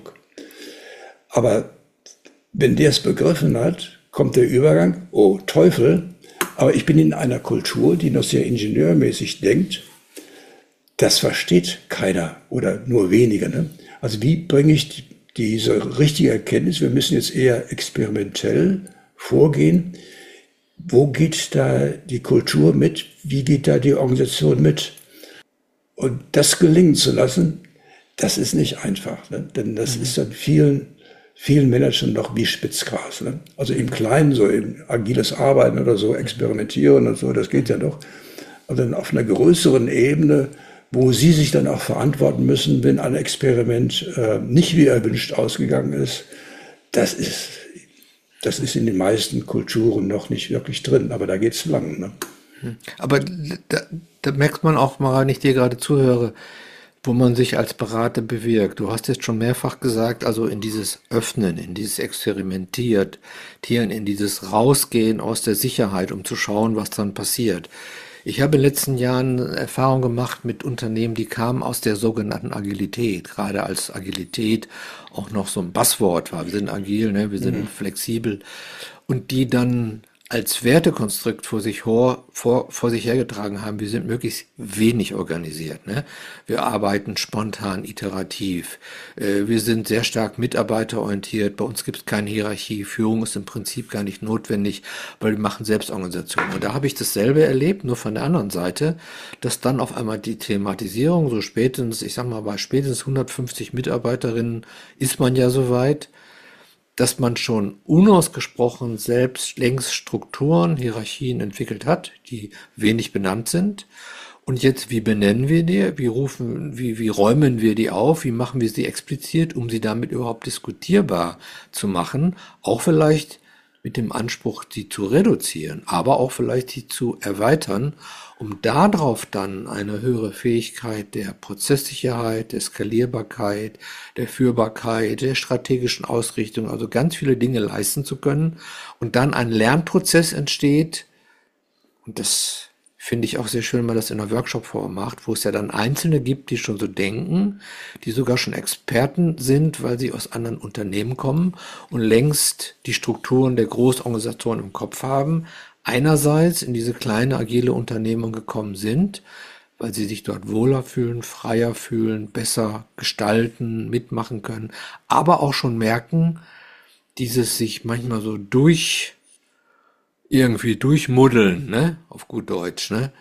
Speaker 2: Aber wenn der es begriffen hat, kommt der Übergang, oh Teufel, aber ich bin in einer Kultur, die noch sehr ingenieurmäßig denkt. Das versteht keiner oder nur wenige. Ne? Also wie bringe ich diese richtige Erkenntnis? Wir müssen jetzt eher experimentell vorgehen. Wo geht da die Kultur mit? Wie geht da die Organisation mit? Und das gelingen zu lassen, das ist nicht einfach. Ne? Denn das mhm. ist dann vielen, vielen Managern noch wie Spitzgras. Ne? Also im Kleinen, so im agiles Arbeiten oder so, experimentieren und so, das geht ja noch. Aber dann auf einer größeren Ebene, wo sie sich dann auch verantworten müssen, wenn ein Experiment äh, nicht wie erwünscht ausgegangen ist, das ist, das ist in den meisten Kulturen noch nicht wirklich drin, aber da geht's lang. Ne?
Speaker 1: Aber da, da merkt man auch mal, wenn ich dir gerade zuhöre, wo man sich als Berater bewirkt. Du hast jetzt schon mehrfach gesagt, also in dieses Öffnen, in dieses Experimentieren, in dieses Rausgehen aus der Sicherheit, um zu schauen, was dann passiert. Ich habe in den letzten Jahren Erfahrung gemacht mit Unternehmen, die kamen aus der sogenannten Agilität, gerade als Agilität auch noch so ein Buzzword war. Wir sind agil, ne? Wir sind flexibel und die dann als Wertekonstrukt vor sich, vor, vor, vor sich hergetragen haben, wir sind möglichst wenig organisiert. Ne? Wir arbeiten spontan, iterativ. Äh, wir sind sehr stark mitarbeiterorientiert. Bei uns gibt es keine Hierarchie. Führung ist im Prinzip gar nicht notwendig, weil wir machen Selbstorganisation. Und da habe ich dasselbe erlebt, nur von der anderen Seite, dass dann auf einmal die Thematisierung, so spätestens, ich sag mal, bei spätestens hundertfünfzig Mitarbeiterinnen ist man ja soweit, dass man schon unausgesprochen selbst längst Strukturen, Hierarchien entwickelt hat, die wenig benannt sind. Und jetzt, wie benennen wir die? Wie rufen, wie, wie räumen wir die auf? Wie machen wir sie explizit, um sie damit überhaupt diskutierbar zu machen? Auch vielleicht mit dem Anspruch, sie zu reduzieren, aber auch vielleicht sie zu erweitern, um darauf dann eine höhere Fähigkeit der Prozesssicherheit, der Skalierbarkeit, der Führbarkeit, der strategischen Ausrichtung, also ganz viele Dinge leisten zu können und dann ein Lernprozess entsteht. Und das finde ich auch sehr schön, wenn man das in einer Workshop-Form macht, wo es ja dann Einzelne gibt, die schon so denken, die sogar schon Experten sind, weil sie aus anderen Unternehmen kommen und längst die Strukturen der Großorganisationen im Kopf haben, einerseits in diese kleine agile Unternehmung gekommen sind, weil sie sich dort wohler fühlen, freier fühlen, besser gestalten, mitmachen können, aber auch schon merken, dieses sich manchmal so durch irgendwie durchmuddeln, ne, auf gut Deutsch, ne,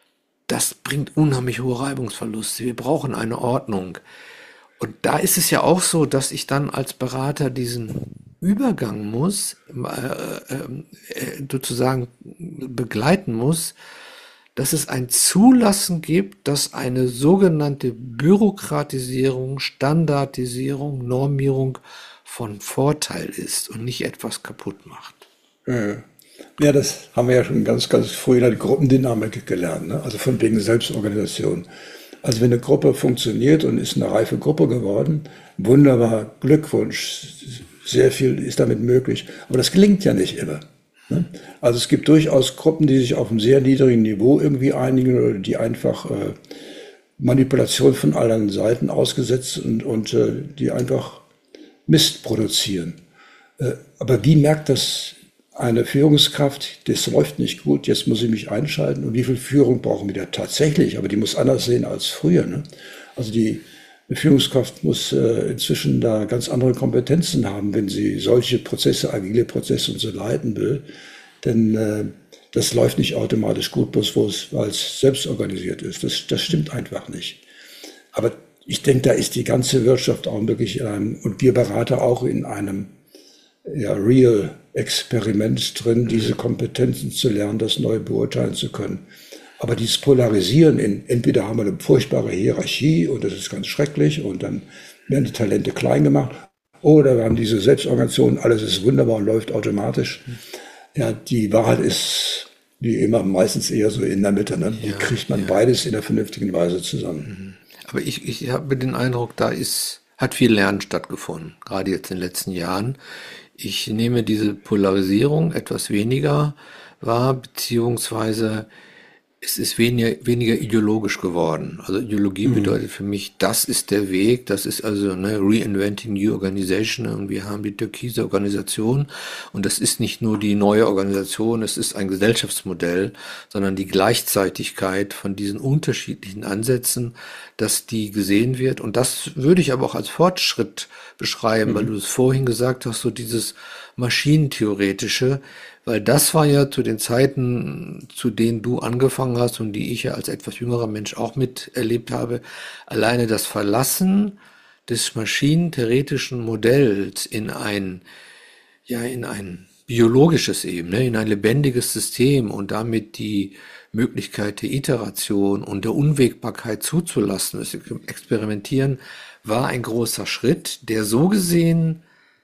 Speaker 1: das bringt unheimlich hohe Reibungsverluste. Wir brauchen eine Ordnung. Und da ist es ja auch so, dass ich dann als Berater diesen Übergang muss, äh, äh, sozusagen begleiten muss, dass es ein Zulassen gibt, dass eine sogenannte Bürokratisierung, Standardisierung, Normierung von Vorteil ist und nicht etwas kaputt macht.
Speaker 2: Ja, ja, das haben wir ja schon ganz, ganz früh in der Gruppendynamik gelernt, ne? Also von wegen Selbstorganisation. Also wenn eine Gruppe funktioniert und ist eine reife Gruppe geworden, wunderbar, Glückwunsch, sehr viel ist damit möglich. Aber das gelingt ja nicht immer, ne? Also es gibt durchaus Gruppen, die sich auf einem sehr niedrigen Niveau irgendwie einigen oder die einfach äh, Manipulation von allen Seiten ausgesetzt und, und äh, die einfach Mist produzieren. Äh, aber wie merkt das eine Führungskraft, das läuft nicht gut, jetzt muss ich mich einschalten und wie viel Führung brauchen wir da tatsächlich? Aber die muss anders sehen als früher, ne? Also die eine Führungskraft muss äh, inzwischen da ganz andere Kompetenzen haben, wenn sie solche Prozesse, agile Prozesse und so leiten will. Denn äh, das läuft nicht automatisch gut, bloß wo es, weil es selbst organisiert ist. Das, das stimmt einfach nicht. Aber ich denke, da ist die ganze Wirtschaft auch wirklich in einem, und wir Berater auch in einem ja, Real-Experiment drin, diese Kompetenzen zu lernen, das neu beurteilen zu können. Aber dieses Polarisieren in, entweder haben wir eine furchtbare Hierarchie und das ist ganz schrecklich und dann werden die Talente klein gemacht, oder wir haben diese Selbstorganisation, alles ist wunderbar und läuft automatisch. Ja, die Wahrheit ist wie immer meistens eher so in der Mitte, ne? Wie
Speaker 1: Ja,
Speaker 2: kriegt man
Speaker 1: ja.
Speaker 2: beides in der vernünftigen Weise zusammen?
Speaker 1: Aber ich, ich habe den Eindruck, da ist, hat viel Lernen stattgefunden, gerade jetzt in den letzten Jahren. Ich nehme diese Polarisierung etwas weniger wahr, beziehungsweise es ist weniger, weniger ideologisch geworden. Also Ideologie bedeutet für mich, das ist der Weg, das ist also ne, Reinventing New Organization und wir haben die türkise Organisation und das ist nicht nur die neue Organisation, es ist ein Gesellschaftsmodell, sondern die Gleichzeitigkeit von diesen unterschiedlichen Ansätzen, dass die gesehen wird und das würde ich aber auch als Fortschritt beschreiben, weil du es vorhin gesagt hast, so dieses Maschinentheoretische, weil das war ja zu den Zeiten, zu denen du angefangen hast und die ich ja als etwas jüngerer Mensch auch miterlebt habe, alleine das Verlassen des maschinentheoretischen Modells in ein, ja, in ein biologisches eben, ne, in ein lebendiges System und damit die Möglichkeit der Iteration und der Unwägbarkeit zuzulassen, das Experimentieren, war ein großer Schritt, der so gesehen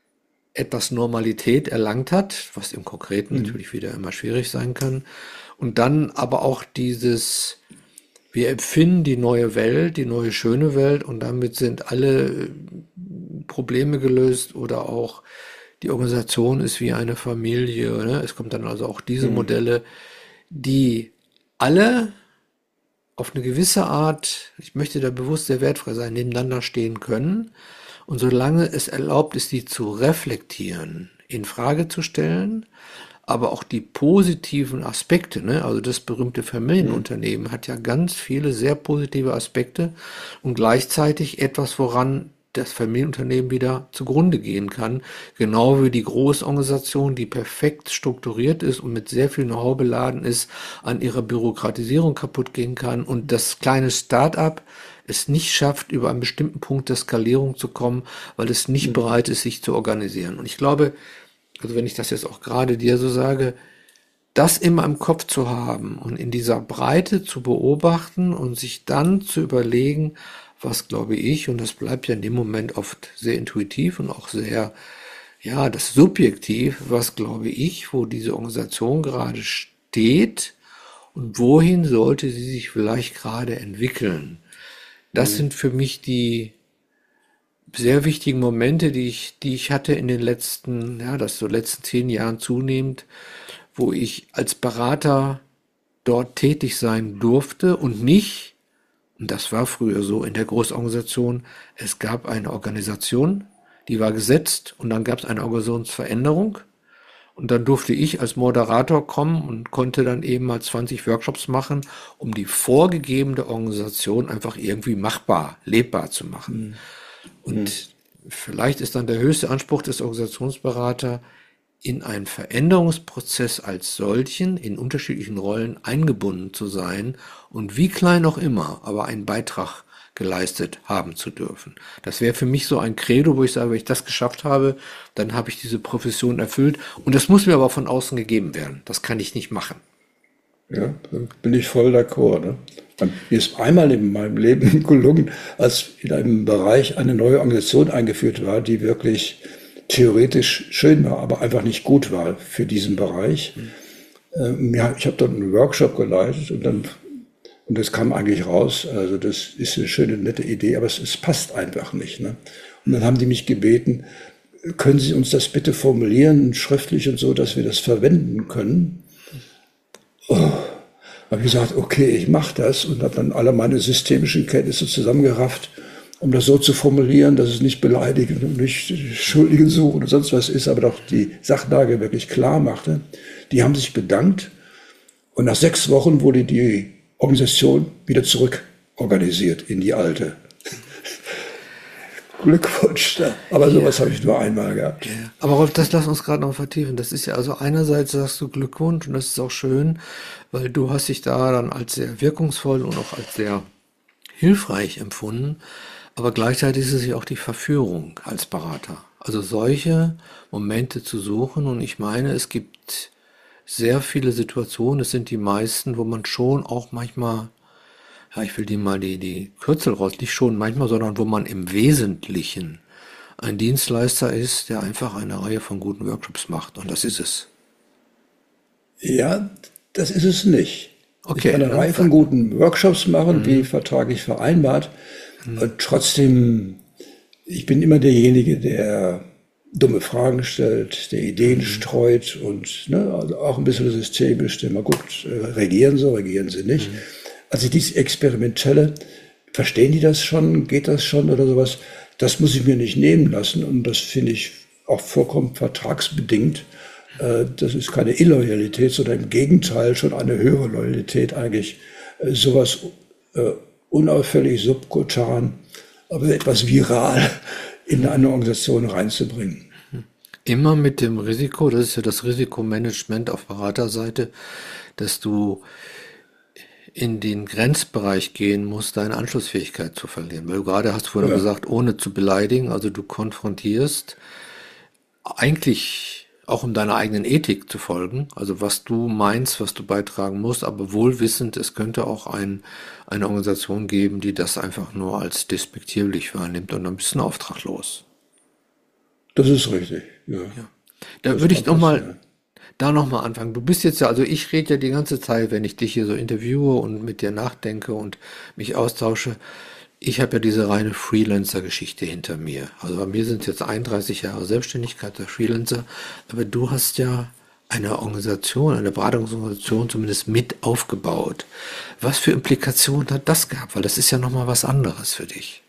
Speaker 1: etwas Normalität erlangt hat, was im Konkreten natürlich wieder immer schwierig sein kann. Und dann aber auch dieses Wir empfinden die neue Welt, die neue schöne Welt und damit sind alle äh, Probleme gelöst oder auch die Organisation ist wie eine Familie. Ne? Es kommt dann also auch diese
Speaker 2: Mhm.
Speaker 1: Modelle, die alle auf eine gewisse Art, ich möchte da bewusst sehr wertfrei sein, nebeneinander stehen können. Und solange es erlaubt ist, die zu reflektieren, in Frage zu stellen, aber auch die positiven Aspekte, ne? Also das berühmte
Speaker 2: Mhm.
Speaker 1: Familienunternehmen hat ja ganz viele sehr positive Aspekte und gleichzeitig etwas, woran das Familienunternehmen wieder zugrunde gehen kann. Genau wie die Großorganisation, die perfekt strukturiert ist und mit sehr viel Know-how beladen ist, an ihrer Bürokratisierung kaputt gehen kann und das kleine Start-up es nicht schafft, über einen bestimmten Punkt der Skalierung zu kommen, weil es nicht
Speaker 2: Mhm.
Speaker 1: bereit ist, sich zu organisieren. Und ich glaube, also wenn ich das jetzt auch gerade dir so sage, das immer im Kopf zu haben und in dieser Breite zu beobachten und sich dann zu überlegen, was glaube ich, und das bleibt ja in dem Moment oft sehr intuitiv und auch sehr, ja, das subjektiv, was glaube ich, wo diese Organisation gerade steht und wohin sollte sie sich vielleicht gerade entwickeln. Das
Speaker 2: Mhm.
Speaker 1: sind für mich die sehr wichtigen Momente, die ich, die ich hatte in den letzten, ja, das so letzten zehn Jahren zunehmend, wo ich als Berater dort tätig sein durfte und nicht, und das war früher so in der Großorganisation, es gab eine Organisation, die war gesetzt und dann gab es eine Organisationsveränderung und dann durfte ich als Moderator kommen und konnte dann eben mal zwanzig Workshops machen, um die vorgegebene Organisation einfach irgendwie machbar, lebbar zu machen.
Speaker 2: Mhm. Mhm.
Speaker 1: Und vielleicht ist dann der höchste Anspruch des Organisationsberaters, in einen Veränderungsprozess als solchen in unterschiedlichen Rollen eingebunden zu sein und wie klein auch immer, aber einen Beitrag geleistet haben zu dürfen. Das wäre für mich so ein Credo, wo ich sage, wenn ich das geschafft habe, dann habe ich diese Profession erfüllt. Und das muss mir aber von außen gegeben werden. Das kann ich nicht machen.
Speaker 2: Ja, da bin ich voll d'accord. Ne? Und mir ist einmal in meinem Leben gelungen, als in einem Bereich eine neue Organisation eingeführt war, die wirklich theoretisch schön war, aber einfach nicht gut war für diesen Bereich. Ähm, ja, ich habe dort einen Workshop geleitet und dann und das kam eigentlich raus. Also das ist eine schöne, nette Idee, aber es, es passt einfach nicht. Ne? Und dann haben die mich gebeten, können Sie uns das bitte formulieren, schriftlich und so, dass wir das verwenden können. Habe ich gesagt, okay, ich mache das und habe dann alle meine systemischen Kenntnisse zusammengerafft, um das so zu formulieren, dass es nicht beleidigend und nicht Schuldigen suchen und sonst was ist, aber doch die Sachlage wirklich klar machte. Die haben sich bedankt und nach sechs Wochen wurde die Organisation wieder zurück organisiert in die alte. Glückwunsch da. Aber
Speaker 1: Ja.
Speaker 2: sowas habe ich nur einmal gehabt.
Speaker 1: Ja. Aber Rolf, das lass uns gerade noch vertiefen. Das ist ja also einerseits sagst du Glückwunsch und das ist auch schön, weil du hast dich da dann als sehr wirkungsvoll und auch als sehr hilfreich empfunden. Aber gleichzeitig ist es ja auch die Verführung als Berater. Also solche Momente zu suchen. Und ich meine, es gibt sehr viele Situationen, es sind die meisten, wo man schon auch manchmal, ja, ich will die mal die, die Kürzel raus, nicht schon manchmal, sondern wo man im Wesentlichen ein Dienstleister ist, der einfach eine Reihe von guten Workshops macht. Und das ist es.
Speaker 2: Ja, das ist es nicht. Ich
Speaker 1: Okay,
Speaker 2: kann eine
Speaker 1: dann
Speaker 2: Reihe von
Speaker 1: sag.
Speaker 2: guten Workshops machen, wie
Speaker 1: Mhm.
Speaker 2: vertraglich vereinbart.
Speaker 1: Mhm.
Speaker 2: Und trotzdem, ich bin immer derjenige, der dumme Fragen stellt, der Ideen
Speaker 1: Mhm.
Speaker 2: streut und ne, also auch ein bisschen systemisch, der mal guckt, äh, regieren sie, regieren sie nicht.
Speaker 1: Mhm.
Speaker 2: Also dieses Experimentelle, verstehen die das schon, geht das schon oder sowas, das muss ich mir nicht nehmen lassen und das finde ich auch vollkommen vertragsbedingt. Äh, Das ist keine Illoyalität, sondern im Gegenteil schon eine höhere Loyalität eigentlich, äh, sowas äh, unauffällig, subkutan, aber etwas viral in eine Organisation reinzubringen.
Speaker 1: Immer mit dem Risiko, das ist ja das Risikomanagement auf Beraterseite, dass du in den Grenzbereich gehen musst, deine Anschlussfähigkeit zu verlieren. Weil du gerade hast vorhin
Speaker 2: Ja,
Speaker 1: gesagt, ohne zu beleidigen, also du konfrontierst eigentlich auch um deiner eigenen Ethik zu folgen, also was du meinst, was du beitragen musst, aber wohl wissend, es könnte auch ein, eine Organisation geben, die das einfach nur als despektierlich wahrnimmt und dann bist du ein Auftrag los.
Speaker 2: das ist richtig. Ja,
Speaker 1: Ja. Da
Speaker 2: das
Speaker 1: würde
Speaker 2: kann
Speaker 1: ich noch mal
Speaker 2: passieren.
Speaker 1: da nochmal anfangen. Du bist jetzt ja, also ich rede ja die ganze Zeit, wenn ich dich hier so interviewe und mit dir nachdenke und mich austausche. Ich habe ja diese reine Freelancer-Geschichte hinter mir. Also bei mir sind es jetzt einunddreißig Jahre Selbstständigkeit der Freelancer, aber du hast ja eine Organisation, eine Beratungsorganisation zumindest mit aufgebaut. Was für Implikationen hat das gehabt? Weil das ist ja nochmal was anderes für dich.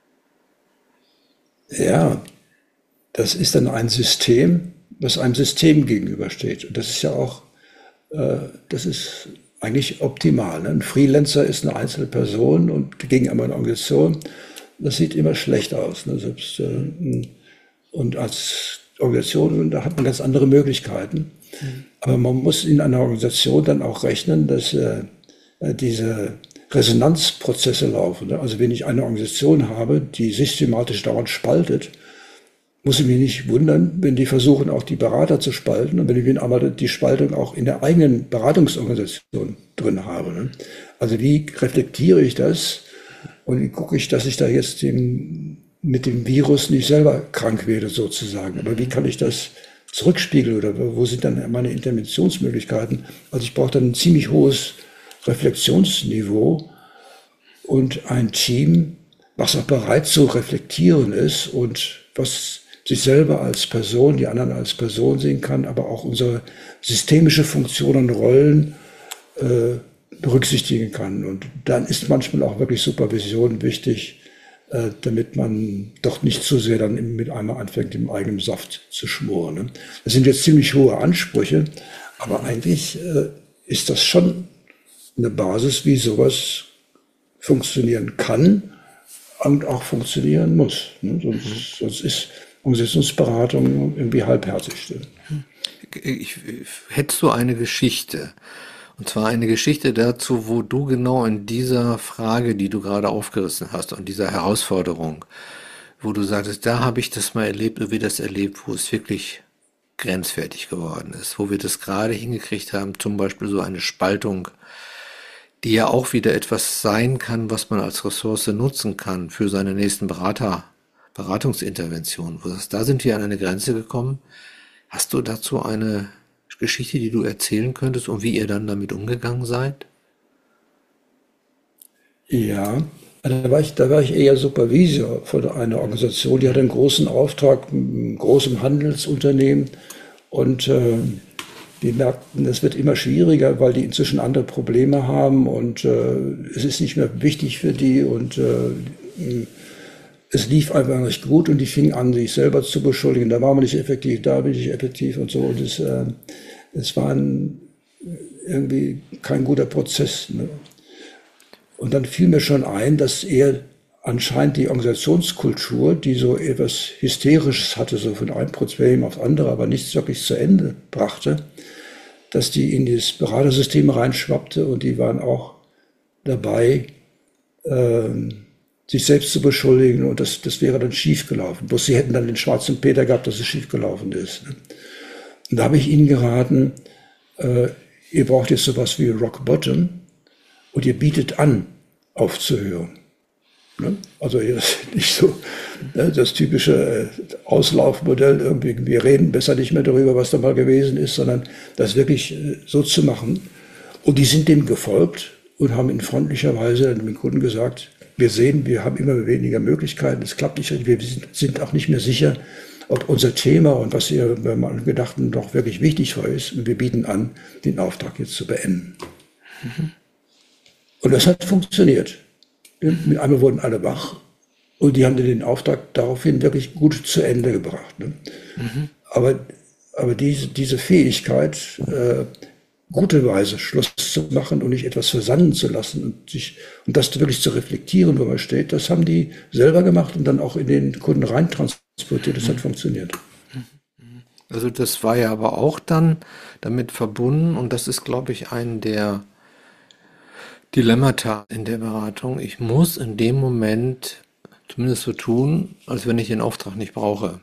Speaker 2: Ja, das ist dann ein System, was einem System gegenübersteht. Und das ist ja auch, äh, das ist eigentlich optimal. Ne? Ein Freelancer ist eine einzelne Person und gegen eine Organisation, das sieht immer schlecht aus. Ne? Selbst, äh, und als Organisation, da hat man ganz andere Möglichkeiten. Aber man muss in einer Organisation dann auch rechnen, dass äh, diese Resonanzprozesse laufen. Ne? Also wenn ich eine Organisation habe, die systematisch dauernd spaltet, muss ich mich nicht wundern, wenn die versuchen, auch die Berater zu spalten und wenn ich einmal die Spaltung auch in der eigenen Beratungsorganisation drin habe. Ne? Also wie reflektiere ich das und wie gucke ich, dass ich da jetzt dem, mit dem Virus nicht selber krank werde sozusagen. Aber wie kann ich das zurückspiegeln oder wo sind dann meine Interventionsmöglichkeiten? Also ich brauche dann ein ziemlich hohes Reflexionsniveau und ein Team, was auch bereit zu reflektieren ist und was sich selber als Person, die anderen als Person sehen kann, aber auch unsere systemische Funktionen und Rollen äh, berücksichtigen kann. Und dann ist manchmal auch wirklich Supervision wichtig, äh, damit man doch nicht zu sehr dann mit einmal anfängt, im eigenen Saft zu schmoren. Ne? Das sind jetzt ziemlich hohe Ansprüche, aber eigentlich äh, ist das schon eine Basis, wie sowas funktionieren kann und auch funktionieren muss. Ne? Sonst, sonst ist Umsetzungsberatung irgendwie halbherzig.
Speaker 1: Ich, hättest du eine Geschichte, und zwar eine Geschichte dazu, wo du genau in dieser Frage, die du gerade aufgerissen hast, und dieser Herausforderung, wo du sagtest, da habe ich das mal erlebt, wie wir das erlebt, wo es wirklich grenzwertig geworden ist, wo wir das gerade hingekriegt haben, zum Beispiel so eine Spaltung, die ja auch wieder etwas sein kann, was man als Ressource nutzen kann für seine nächsten Berater, Beratungsinterventionen. Da sind wir an eine Grenze gekommen. Hast du dazu eine Geschichte, die du erzählen könntest und wie ihr dann damit umgegangen seid?
Speaker 2: Ja, da war ich, da war ich eher Supervisor von einer Organisation, die hat einen großen Auftrag mit einem großen Handelsunternehmen und äh, die merkten, es wird immer schwieriger, weil die inzwischen andere Probleme haben und äh, es ist nicht mehr wichtig für die und äh, es lief einfach nicht gut und die fingen an, sich selber zu beschuldigen. Da waren wir nicht effektiv, da bin ich effektiv und so. Und es, äh, es war ein, irgendwie kein guter Prozess. Ne? Und dann fiel mir schon ein, dass er anscheinend die Organisationskultur, die so etwas Hysterisches hatte, so von einem Problem aufs andere, aber nichts wirklich zu Ende brachte, dass die in das Beratersystem reinschwappte und die waren auch dabei, ähm, sich selbst zu beschuldigen und das, das wäre dann schiefgelaufen. Bloß sie hätten dann den schwarzen Peter gehabt, dass es schiefgelaufen ist. Und da habe ich ihnen geraten, äh, ihr braucht jetzt sowas wie Rock Bottom und ihr bietet an, aufzuhören. Ne? Also nicht so ne, das typische Auslaufmodell, irgendwie, wir reden besser nicht mehr darüber, was da mal gewesen ist, sondern das wirklich so zu machen. Und die sind dem gefolgt und haben in freundlicher Weise den Kunden gesagt, wir sehen, wir haben immer weniger Möglichkeiten, es klappt nicht, wir sind auch nicht mehr sicher, ob unser Thema und was ihr mal gedachten doch wirklich wichtig war ist. Und wir bieten an, den Auftrag jetzt zu beenden. Mhm. Und das hat funktioniert. Mit einmal wurden alle wach und die haben den Auftrag daraufhin wirklich gut zu Ende gebracht. Ne? Mhm. Aber, aber diese, diese Fähigkeit, äh, gute Weise Schluss zu machen und nicht etwas versanden zu lassen und sich und das wirklich zu reflektieren, wo man steht, das haben die selber gemacht und dann auch in den Kunden reintransportiert. Das hat funktioniert.
Speaker 1: Also das war ja aber auch dann damit verbunden und das ist, glaube ich, ein der Dilemmata in der Beratung. Ich muss in dem Moment zumindest so tun, als wenn ich den Auftrag nicht brauche.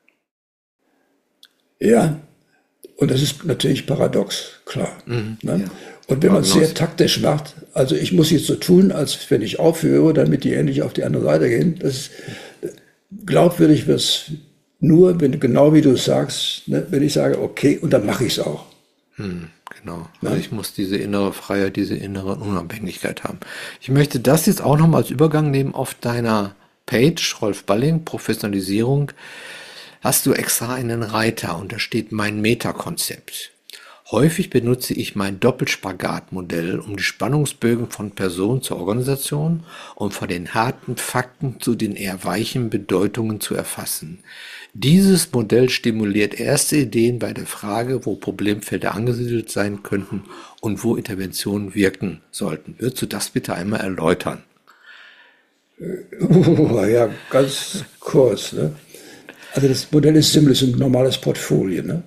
Speaker 2: Ja, und das ist natürlich paradox, klar. Mhm, ne? Ja. Und wenn man es sehr taktisch macht, also ich muss jetzt so tun, als wenn ich aufhöre, damit die endlich auf die andere Seite gehen, das ist, glaubwürdig wird es Nur, wenn genau wie du sagst, ne, wenn ich sage, okay, und dann mache ich es auch.
Speaker 1: Hm, genau. Also
Speaker 2: Ne?
Speaker 1: ich muss diese innere Freiheit, diese innere Unabhängigkeit haben. Ich möchte das jetzt auch nochmal als Übergang nehmen auf deiner Page, Rolf Balling, Professionalisierung. Hast du extra einen Reiter und da steht mein Metakonzept. Häufig benutze ich mein Doppelspagatmodell, um die Spannungsbögen von Person zur Organisation und von den harten Fakten zu den eher weichen Bedeutungen zu erfassen. Dieses Modell stimuliert erste Ideen bei der Frage, wo Problemfelder angesiedelt sein könnten und wo Interventionen wirken sollten. Würdest du das bitte einmal erläutern?
Speaker 2: Uh, ja, ganz kurz. Ne? Also das Modell ist simpel, es ist ein normales Portfolio. Ne?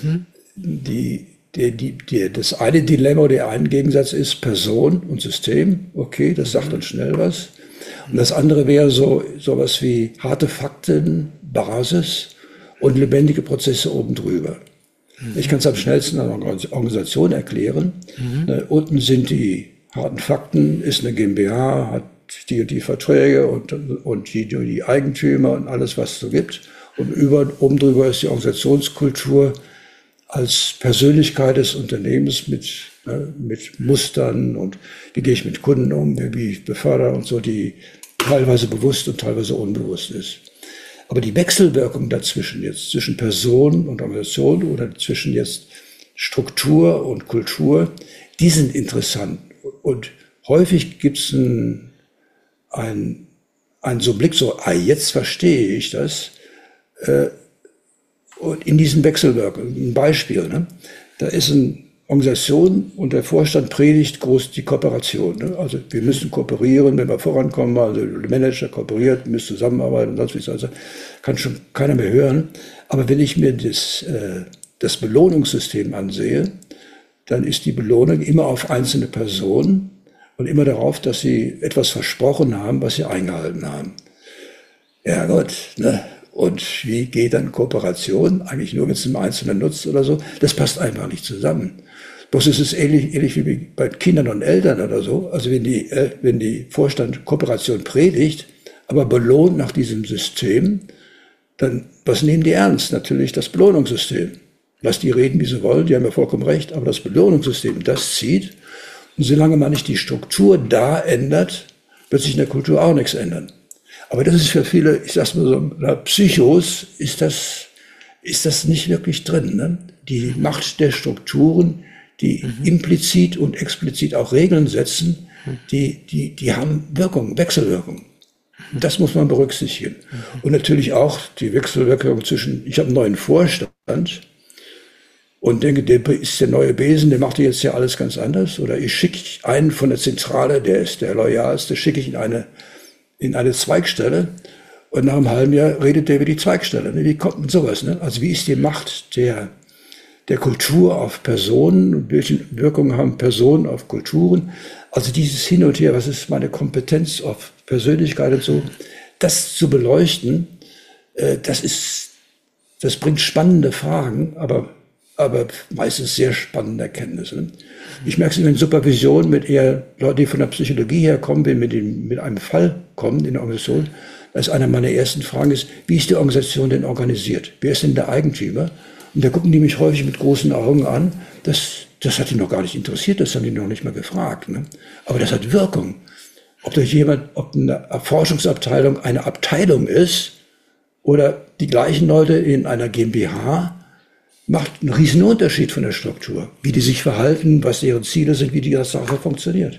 Speaker 2: Die, die, die, die, das eine Dilemma, der eine Gegensatz ist Person und System. Okay, das sagt dann schnell was. Und das andere wäre so sowas wie harte Fakten, Basis und lebendige Prozesse oben drüber. Ich kann es am schnellsten einer Organisation erklären. Ne, unten sind die harten Fakten, ist eine GmbH, hat die, die Verträge und, und die, die Eigentümer und alles, was es so gibt. Und über, oben drüber ist die Organisationskultur als Persönlichkeit des Unternehmens mit, ne, mit Mustern und wie gehe ich mit Kunden um, wie ich befördere und so, die teilweise bewusst und teilweise unbewusst ist. Aber die Wechselwirkung dazwischen jetzt, zwischen Person und Organisation oder zwischen jetzt Struktur und Kultur, die sind interessant. Und häufig gibt es einen, einen, einen so Blick, so, ah, jetzt verstehe ich das. Äh, und in diesen Wechselwirkungen, ein Beispiel, ne? Da ist eine Organisation und der Vorstand predigt groß die Kooperation. Ne? Also wir müssen kooperieren, wenn wir vorankommen, also der Manager kooperiert, müssen zusammenarbeiten und sonst wie. Also kann schon keiner mehr hören. Aber wenn ich mir das, äh, das Belohnungssystem ansehe, dann ist die Belohnung immer auf einzelne Personen und immer darauf, dass sie etwas versprochen haben, was sie eingehalten haben. Ja gut, ne? Und wie geht dann Kooperation? Eigentlich nur, wenn es einem Einzelnen nutzt oder so. Das passt einfach nicht zusammen. Bloß ist es ähnlich, ähnlich wie bei Kindern und Eltern oder so. Also wenn die, äh, wenn die Vorstand Kooperation predigt, aber belohnt nach diesem System, dann was nehmen die ernst? Natürlich das Belohnungssystem. Lass die reden, wie sie wollen, die haben ja vollkommen recht, aber das Belohnungssystem, das zieht. Und solange man nicht die Struktur da ändert, wird sich in der Kultur auch nichts ändern. Aber das ist für viele, ich sag's mal so, Psychos ist das, ist das nicht wirklich drin. Ne? Die Macht der Strukturen, die mhm. implizit und explizit auch Regeln setzen, die, die, die haben Wirkung, Wechselwirkung. Das muss man berücksichtigen. Mhm. Und natürlich auch die Wechselwirkung zwischen, ich habe einen neuen Vorstand und denke, der ist der neue Besen, der macht jetzt ja alles ganz anders. Oder ich schicke einen von der Zentrale, der ist der loyalste, schicke ich in eine in eine Zweigstelle und nach einem halben Jahr redet der über die Zweigstelle. Ne? Wie kommt denn sowas? Ne? Also wie ist die Macht der, der Kultur auf Personen und welche Wirkungen haben Personen auf Kulturen? Also dieses Hin und Her, was ist meine Kompetenz auf Persönlichkeit und so, das zu beleuchten, äh, das ist, das bringt spannende Fragen, aber aber meistens sehr spannende Erkenntnisse. Ich merke es in Supervision mit eher Leuten, die von der Psychologie herkommen, wenn mit, dem, mit einem Fall kommen in der Organisation. Da ist eine meiner ersten Fragen ist, wie ist die Organisation denn organisiert? Wer ist denn der Eigentümer? Und da gucken die mich häufig mit großen Augen an. Das, das hat die noch gar nicht interessiert, das haben die noch nicht mal gefragt. Ne? Aber das hat Wirkung. Ob da jemand, ob eine Forschungsabteilung eine Abteilung ist oder die gleichen Leute in einer GmbH, macht einen riesen Unterschied von der Struktur, wie die sich verhalten, was ihre Ziele sind, wie die Sache funktioniert.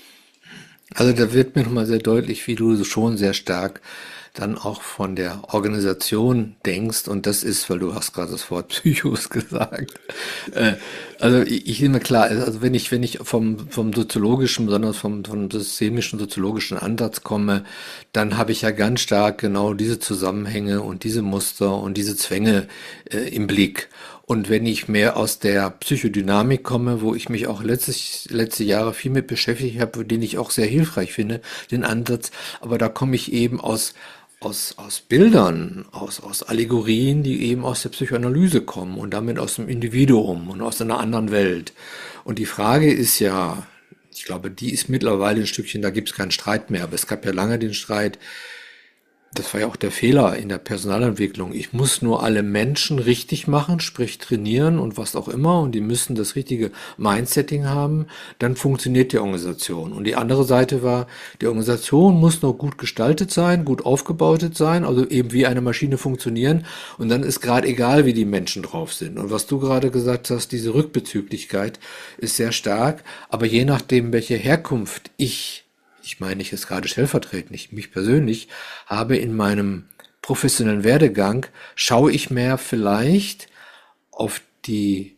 Speaker 1: Also da wird mir nochmal sehr deutlich, wie du schon sehr stark dann auch von der Organisation denkst und das ist, weil du hast gerade das Wort Psychos gesagt. Äh, also ich, ich nehme klar, also wenn ich wenn ich vom vom soziologischen, besonders vom vom systemischen soziologischen Ansatz komme, dann habe ich ja ganz stark genau diese Zusammenhänge und diese Muster und diese Zwänge äh, im Blick. Und wenn ich mehr aus der Psychodynamik komme, wo ich mich auch letztes, letzte Jahre viel mit beschäftigt habe, den ich auch sehr hilfreich finde, den Ansatz, aber da komme ich eben aus aus, aus Bildern, aus, aus Allegorien, die eben aus der Psychoanalyse kommen und damit aus dem Individuum und aus einer anderen Welt. Und die Frage ist ja, ich glaube, die ist mittlerweile ein Stückchen, da gibt es keinen Streit mehr, aber es gab ja lange den Streit, Das war ja auch der Fehler in der Personalentwicklung. Ich muss nur alle Menschen richtig machen, sprich trainieren und was auch immer, und die müssen das richtige Mindsetting haben, dann funktioniert die Organisation. Und die andere Seite war, die Organisation muss noch gut gestaltet sein, gut aufgebaut sein, also eben wie eine Maschine funktionieren, und dann ist gerade egal, wie die Menschen drauf sind. Und was du gerade gesagt hast, diese Rückbezüglichkeit ist sehr stark, aber je nachdem, welche Herkunft ich ich meine ich jetzt gerade stellvertretend, ich mich persönlich, habe in meinem professionellen Werdegang, schaue ich mehr vielleicht auf die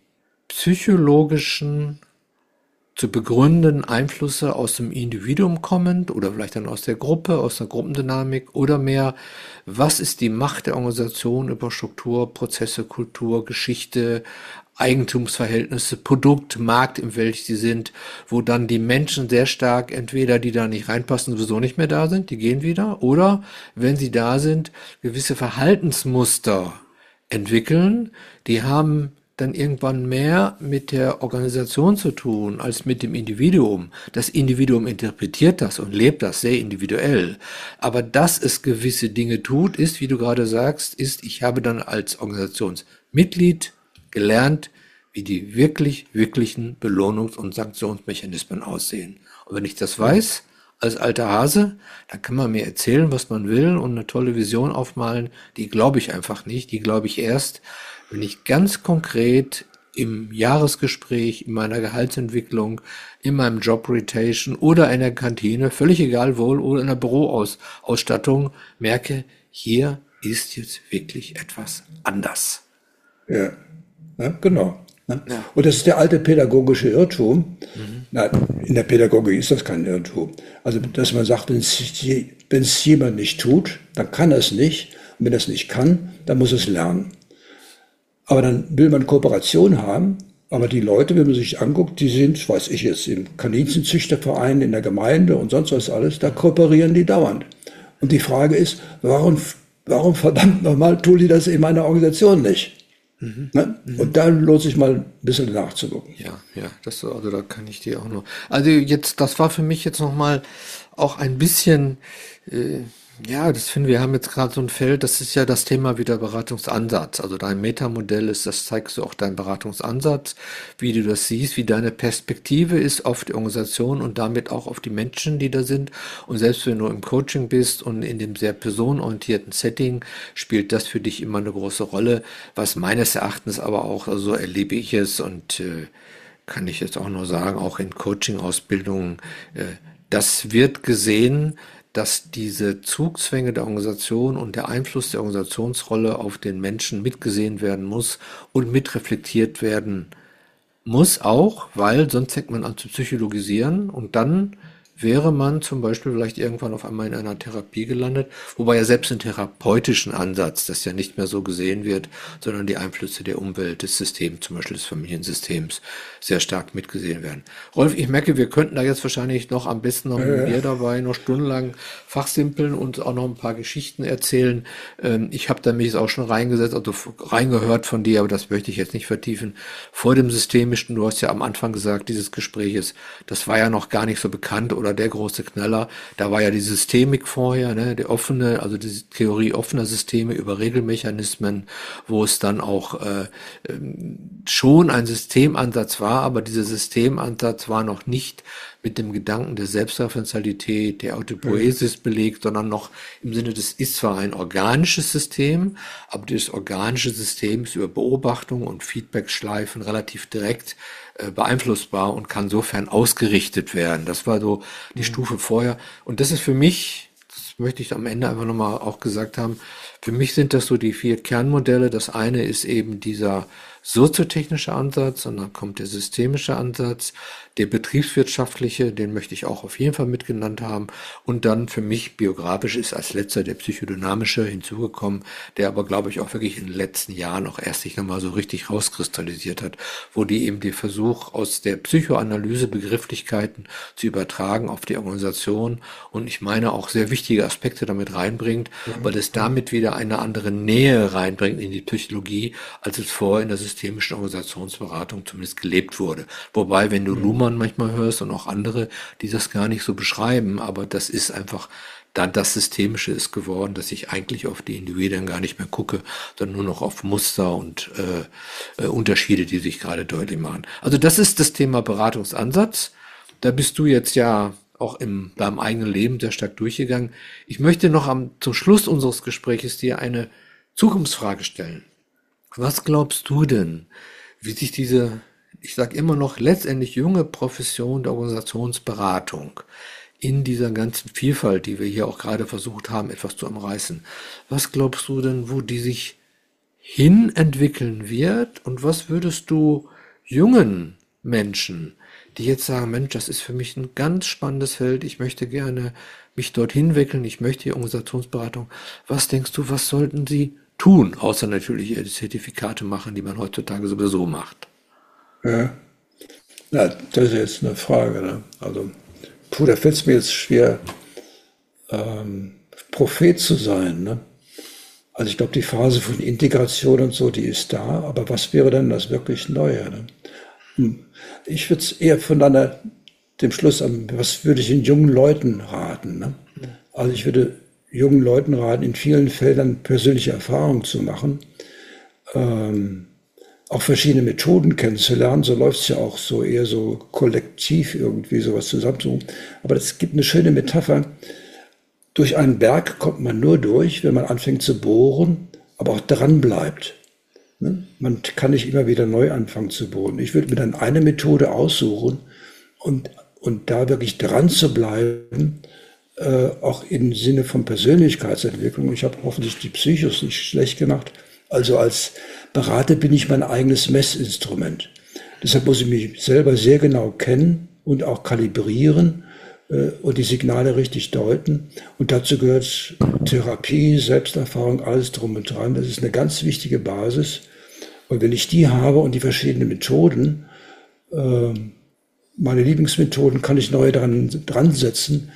Speaker 1: psychologischen zu begründenden Einflüsse aus dem Individuum kommend oder vielleicht dann aus der Gruppe, aus der Gruppendynamik oder mehr, was ist die Macht der Organisation über Struktur, Prozesse, Kultur, Geschichte, Eigentumsverhältnisse, Produkt, Markt, in welch sie sind, wo dann die Menschen sehr stark entweder, die da nicht reinpassen, sowieso nicht mehr da sind, die gehen wieder, oder wenn sie da sind, gewisse Verhaltensmuster entwickeln, die haben dann irgendwann mehr mit der Organisation zu tun als mit dem Individuum. Das Individuum interpretiert das und lebt das sehr individuell. Aber dass es gewisse Dinge tut, ist, wie du gerade sagst, ist, ich habe dann als Organisationsmitglied gelernt, wie die wirklich, wirklichen Belohnungs- und Sanktionsmechanismen aussehen. Und wenn ich das weiß, als alter Hase, dann kann man mir erzählen, was man will und eine tolle Vision aufmalen. Die glaube ich einfach nicht. Die glaube ich erst, wenn ich ganz konkret im Jahresgespräch, in meiner Gehaltsentwicklung, in meinem Job Rotation oder in der Kantine, völlig egal wohl, oder in der Büroausstattung merke, hier ist jetzt wirklich etwas anders.
Speaker 2: Ja, ja genau. Ne?
Speaker 1: Ja.
Speaker 2: Und das ist der alte pädagogische Irrtum. Mhm. Na, in der Pädagogik ist das kein Irrtum. Also, dass man sagt, wenn es jemand nicht tut, dann kann er es nicht. Und wenn er es nicht kann, dann muss es lernen. Aber dann will man Kooperation haben, aber die Leute, wenn man sich anguckt, die sind, weiß ich jetzt, im Kaninchenzüchterverein, in der Gemeinde und sonst was alles, da kooperieren die dauernd. Und die Frage ist, warum, warum verdammt nochmal tun die das in meiner Organisation nicht? Mhm. Ne? Mhm. Und da lohnt sich mal ein bisschen nachzugucken.
Speaker 1: Ja, ja, das, also da kann ich dir auch noch. Also jetzt, das war für mich jetzt nochmal auch ein bisschen, äh, ja, das finden wir haben jetzt gerade so ein Feld, das ist ja das Thema wieder Beratungsansatz. Also dein Metamodell ist, das zeigst du auch deinen Beratungsansatz, wie du das siehst, wie deine Perspektive ist auf die Organisation und damit auch auf die Menschen, die da sind. Und selbst wenn du im Coaching bist und in dem sehr personenorientierten Setting, spielt das für dich immer eine große Rolle, was meines Erachtens aber auch, also so erlebe ich es und äh, kann ich jetzt auch nur sagen, auch in Coaching-Ausbildungen, äh, das wird gesehen, dass diese Zugzwänge der Organisation und der Einfluss der Organisationsrolle auf den Menschen mitgesehen werden muss und mitreflektiert werden muss auch, weil sonst fängt man an zu psychologisieren und dann wäre man zum Beispiel vielleicht irgendwann auf einmal in einer Therapie gelandet, wobei ja selbst im therapeutischen Ansatz das ja nicht mehr so gesehen wird, sondern die Einflüsse der Umwelt, des Systems, zum Beispiel des Familiensystems, sehr stark mitgesehen werden. Rolf, ich merke, wir könnten da jetzt wahrscheinlich noch am besten noch mit mir dabei noch stundenlang fachsimpeln und auch noch ein paar Geschichten erzählen. Ich habe da mich jetzt auch schon reingesetzt, also reingehört von dir, aber das möchte ich jetzt nicht vertiefen. Vor dem Systemischen, du hast ja am Anfang gesagt, dieses Gespräches, das war ja noch gar nicht so bekannt oder der große Knaller, da war ja die Systemik vorher, ne, die offene, also die Theorie offener Systeme über Regelmechanismen, wo es dann auch äh, schon ein Systemansatz war, aber dieser Systemansatz war noch nicht mit dem Gedanken der Selbstreferenzialität, der Autopoiesis belegt, sondern noch im Sinne des ist zwar ein organisches System, aber dieses organische System ist über Beobachtung und Feedbackschleifen relativ direkt äh, beeinflussbar und kann sofern ausgerichtet werden. Das war so die mhm. Stufe vorher. Und das ist für mich, das möchte ich am Ende einfach nochmal auch gesagt haben, für mich sind das so die vier Kernmodelle. Das eine ist eben dieser soziotechnische Ansatz und dann kommt der systemische Ansatz, der betriebswirtschaftliche, den möchte ich auch auf jeden Fall mitgenannt haben und dann für mich biografisch ist als letzter der psychodynamische hinzugekommen, der aber glaube ich auch wirklich in den letzten Jahren auch erst sich nochmal so richtig rauskristallisiert hat, wo die eben den Versuch aus der Psychoanalyse Begrifflichkeiten zu übertragen auf die Organisation und ich meine auch sehr wichtige Aspekte damit reinbringt, weil es damit wieder eine andere Nähe reinbringt in die Psychologie, als es vorher in der Systematik systemischen Organisationsberatung zumindest gelebt wurde. Wobei, wenn du Luhmann manchmal hörst und auch andere, die das gar nicht so beschreiben, aber das ist einfach da das Systemische ist geworden, dass ich eigentlich auf die Individuen gar nicht mehr gucke, sondern nur noch auf Muster und äh, äh, Unterschiede, die sich gerade deutlich machen. Also das ist das Thema Beratungsansatz. Da bist du jetzt ja auch im deinem eigenen Leben sehr stark durchgegangen. Ich möchte noch am, zum Schluss unseres Gespräches dir eine Zukunftsfrage stellen. Was glaubst du denn, wie sich diese, ich sage immer noch, letztendlich junge Profession der Organisationsberatung in dieser ganzen Vielfalt, die wir hier auch gerade versucht haben, etwas zu umreißen, was glaubst du denn, wo die sich hin entwickeln wird? Und was würdest du jungen Menschen, die jetzt sagen, Mensch, das ist für mich ein ganz spannendes Feld, ich möchte gerne mich dorthin entwickeln, ich möchte die Organisationsberatung, was denkst du, was sollten sie tun, außer natürlich ihre Zertifikate machen, die man heutzutage sowieso macht?
Speaker 2: Ja, ja, das ist jetzt eine Frage. Ne? Also, puh, da fällt es mir jetzt schwer, ähm, Prophet zu sein. Ne? Also ich glaube, die Phase von Integration und so, die ist da, aber was wäre denn das wirklich Neue? Ne? Hm. Ich würde es eher von einer, dem Schluss an, was würde ich den jungen Leuten raten? Ne? Also ich würde jungen Leuten raten, in vielen Feldern persönliche Erfahrungen zu machen, ähm, auch verschiedene Methoden kennenzulernen. So läuft es ja auch so eher so kollektiv irgendwie sowas zusammen. Aber es gibt eine schöne Metapher. Durch einen Berg kommt man nur durch, wenn man anfängt zu bohren, aber auch dran bleibt. Ne? Man kann nicht immer wieder neu anfangen zu bohren. Ich würde mir dann eine Methode aussuchen und, und da wirklich dran zu bleiben, äh, auch im Sinne von Persönlichkeitsentwicklung. Ich habe hoffentlich die Psychos nicht schlecht gemacht. Also als Berater bin ich mein eigenes Messinstrument. Deshalb muss ich mich selber sehr genau kennen und auch kalibrieren äh, und die Signale richtig deuten. Und dazu gehört Therapie, Selbsterfahrung, alles drum und dran. Das ist eine ganz wichtige Basis. Und wenn ich die habe und die verschiedenen Methoden, äh, meine Lieblingsmethoden, kann ich neue dran, dran setzen.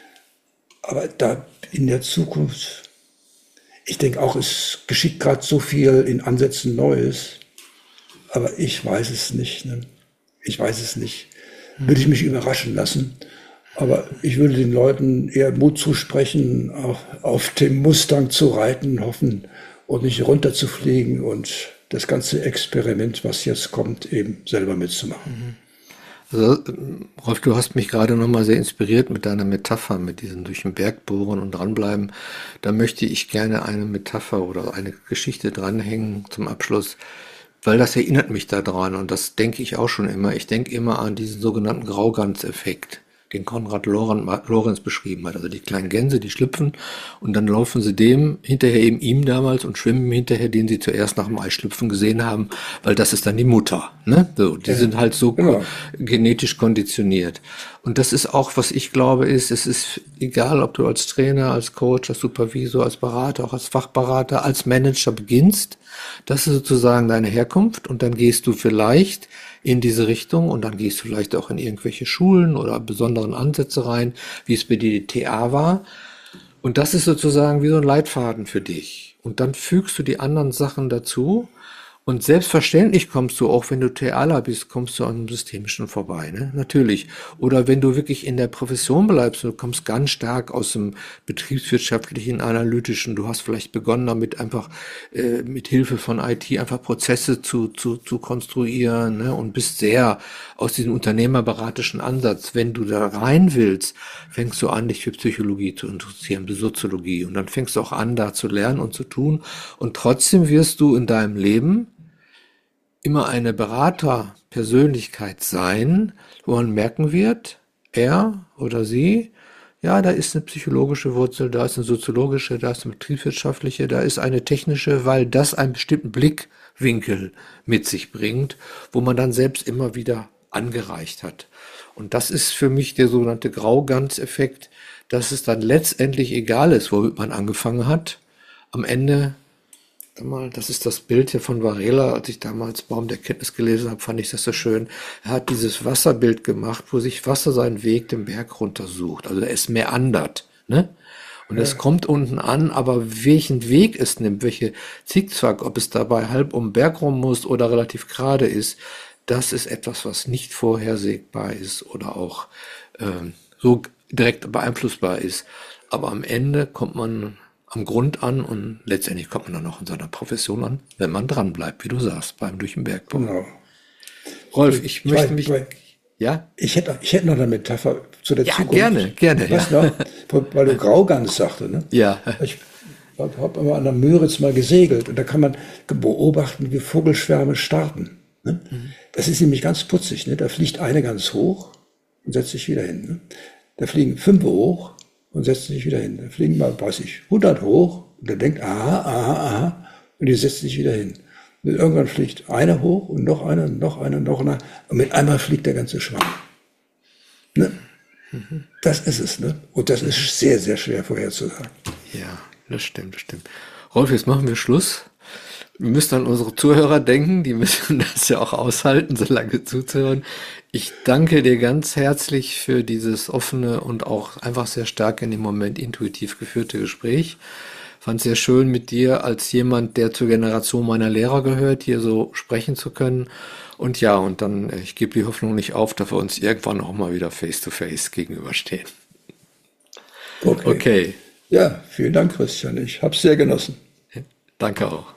Speaker 2: Aber da in der Zukunft, ich denke auch, es geschieht gerade so viel in Ansätzen Neues, aber ich weiß es nicht. Ne? Ich weiß es nicht. Würde ich mich überraschen lassen. Aber ich würde den Leuten eher Mut zusprechen, auf, auf dem Mustang zu reiten, hoffen und nicht runterzufliegen und das ganze Experiment, was jetzt kommt, eben selber mitzumachen.
Speaker 1: Also, Rolf, du hast mich gerade nochmal sehr inspiriert mit deiner Metapher, mit diesem durch den Berg bohren und dranbleiben. Da möchte ich gerne eine Metapher oder eine Geschichte dranhängen zum Abschluss, weil das erinnert mich daran und das denke ich auch schon immer. Ich denke immer an diesen sogenannten Graugans-Effekt, den Konrad Lorenz beschrieben hat. Also die kleinen Gänse, die schlüpfen und dann laufen sie dem hinterher, eben ihm damals, und schwimmen hinterher, den sie zuerst nach dem Eischlüpfen gesehen haben, weil das ist dann die Mutter. Ne? So, die
Speaker 2: Ja,
Speaker 1: sind halt so
Speaker 2: genau.
Speaker 1: genetisch konditioniert. Und das ist auch, was ich glaube, ist, es ist egal, ob du als Trainer, als Coach, als Supervisor, als Berater, auch als Fachberater, als Manager beginnst. Das ist sozusagen deine Herkunft und dann gehst du vielleicht in diese Richtung und dann gehst du vielleicht auch in irgendwelche Schulen oder besonderen Ansätze rein, wie es bei dir die T A war. Und das ist sozusagen wie so ein Leitfaden für dich. Und dann fügst du die anderen Sachen dazu. Und selbstverständlich kommst du, auch wenn du TAler bist, kommst du an einem Systemischen vorbei, ne? Natürlich. Oder wenn du wirklich in der Profession bleibst, du kommst ganz stark aus dem betriebswirtschaftlichen, analytischen, du hast vielleicht begonnen damit einfach äh, mit Hilfe von I T einfach Prozesse zu, zu, zu konstruieren, ne? Und bist sehr aus diesem unternehmerberatischen Ansatz. Wenn du da rein willst, fängst du an, dich für Psychologie zu interessieren, für Soziologie. Und dann fängst du auch an, da zu lernen und zu tun. Und trotzdem wirst du in deinem Leben immer eine Beraterpersönlichkeit sein, wo man merken wird, er oder sie, ja, da ist eine psychologische Wurzel, da ist eine soziologische, da ist eine betriebswirtschaftliche, da ist eine technische, weil das einen bestimmten Blickwinkel mit sich bringt, wo man dann selbst immer wieder angereicht hat. Und das ist für mich der sogenannte Graugans-Effekt, dass es dann letztendlich egal ist, womit man angefangen hat. Am Ende, mal, das ist das Bild hier von Varela, als ich damals Baum der Kenntnis gelesen habe, fand ich das so schön. Er hat dieses Wasserbild gemacht, wo sich Wasser seinen Weg den Berg runter sucht. Also es meandert, ne? Und es kommt unten an, aber welchen Weg es nimmt, welche Zickzack, ob es dabei halb um den Berg rum muss oder relativ gerade ist, das ist etwas, was nicht vorhersehbar ist oder auch äh, so direkt beeinflussbar ist. Aber am Ende kommt man am Grund an und letztendlich kommt man dann auch in seiner Profession an, wenn man dran bleibt, wie du sagst, beim durch den Berg.
Speaker 2: Genau.
Speaker 1: Rolf, ich, ich möchte
Speaker 2: weiß,
Speaker 1: mich...
Speaker 2: Weil,
Speaker 1: ja?
Speaker 2: Ich hätte, ich hätte noch eine Metapher zu der
Speaker 1: Ja,
Speaker 2: Zukunft.
Speaker 1: gerne, gerne.
Speaker 2: Weißt
Speaker 1: Ja.
Speaker 2: noch, weil du Graugans sagte, ne?
Speaker 1: Ja.
Speaker 2: Ich habe immer an der Müritz mal gesegelt und da kann man beobachten, wie Vogelschwärme starten. Ne? Mhm. Das ist nämlich ganz putzig. Ne? Da fliegt eine ganz hoch und setzt sich wieder hin. Ne? Da fliegen fünf hoch und setzen sich wieder hin. Da fliegen mal, weiß ich, hundert hoch und der denkt, aha, aha, aha, und die setzen sich wieder hin. Und irgendwann fliegt einer hoch und noch einer, noch einer, noch einer und mit einmal fliegt der ganze Schwarm. Ne? Mhm. Das ist es, ne? Und das ist sehr, sehr schwer vorherzusagen.
Speaker 1: Ja, das stimmt, das stimmt. Rolf, jetzt machen wir Schluss. Wir müssen an unsere Zuhörer denken, die müssen das ja auch aushalten, so lange zuzuhören. Ich danke dir ganz herzlich für dieses offene und auch einfach sehr stark in dem Moment intuitiv geführte Gespräch. Fand es sehr schön, mit dir als jemand, der zur Generation meiner Lehrer gehört, hier so sprechen zu können. Und ja, und dann, ich gebe die Hoffnung nicht auf, dass wir uns irgendwann auch mal wieder face-to-face gegenüberstehen.
Speaker 2: Okay.
Speaker 1: Okay.
Speaker 2: Ja, vielen Dank, Christian. Ich habe es sehr genossen.
Speaker 1: Danke auch.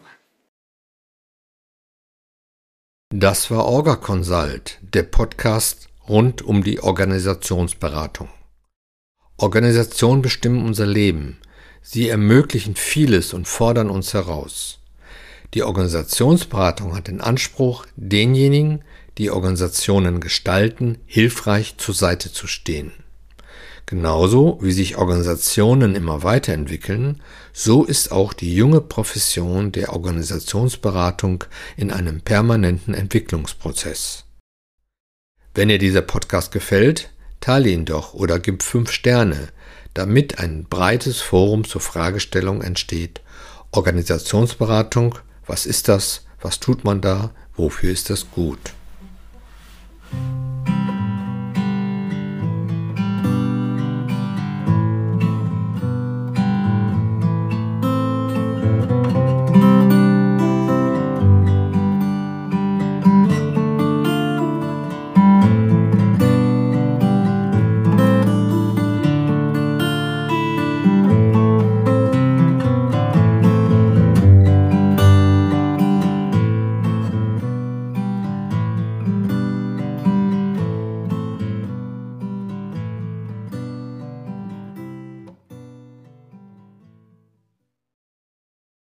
Speaker 1: Das war Orga Consult, der Podcast rund um die Organisationsberatung. Organisationen bestimmen unser Leben. Sie ermöglichen vieles und fordern uns heraus. Die Organisationsberatung hat den Anspruch, denjenigen, die Organisationen gestalten, hilfreich zur Seite zu stehen. Genauso wie sich Organisationen immer weiterentwickeln, so ist auch die junge Profession der Organisationsberatung in einem permanenten Entwicklungsprozess. Wenn dir dieser Podcast gefällt, teile ihn doch oder gib fünf Sterne, damit ein breites Forum zur Fragestellung entsteht: Organisationsberatung, was ist das, was tut man da, wofür ist das gut?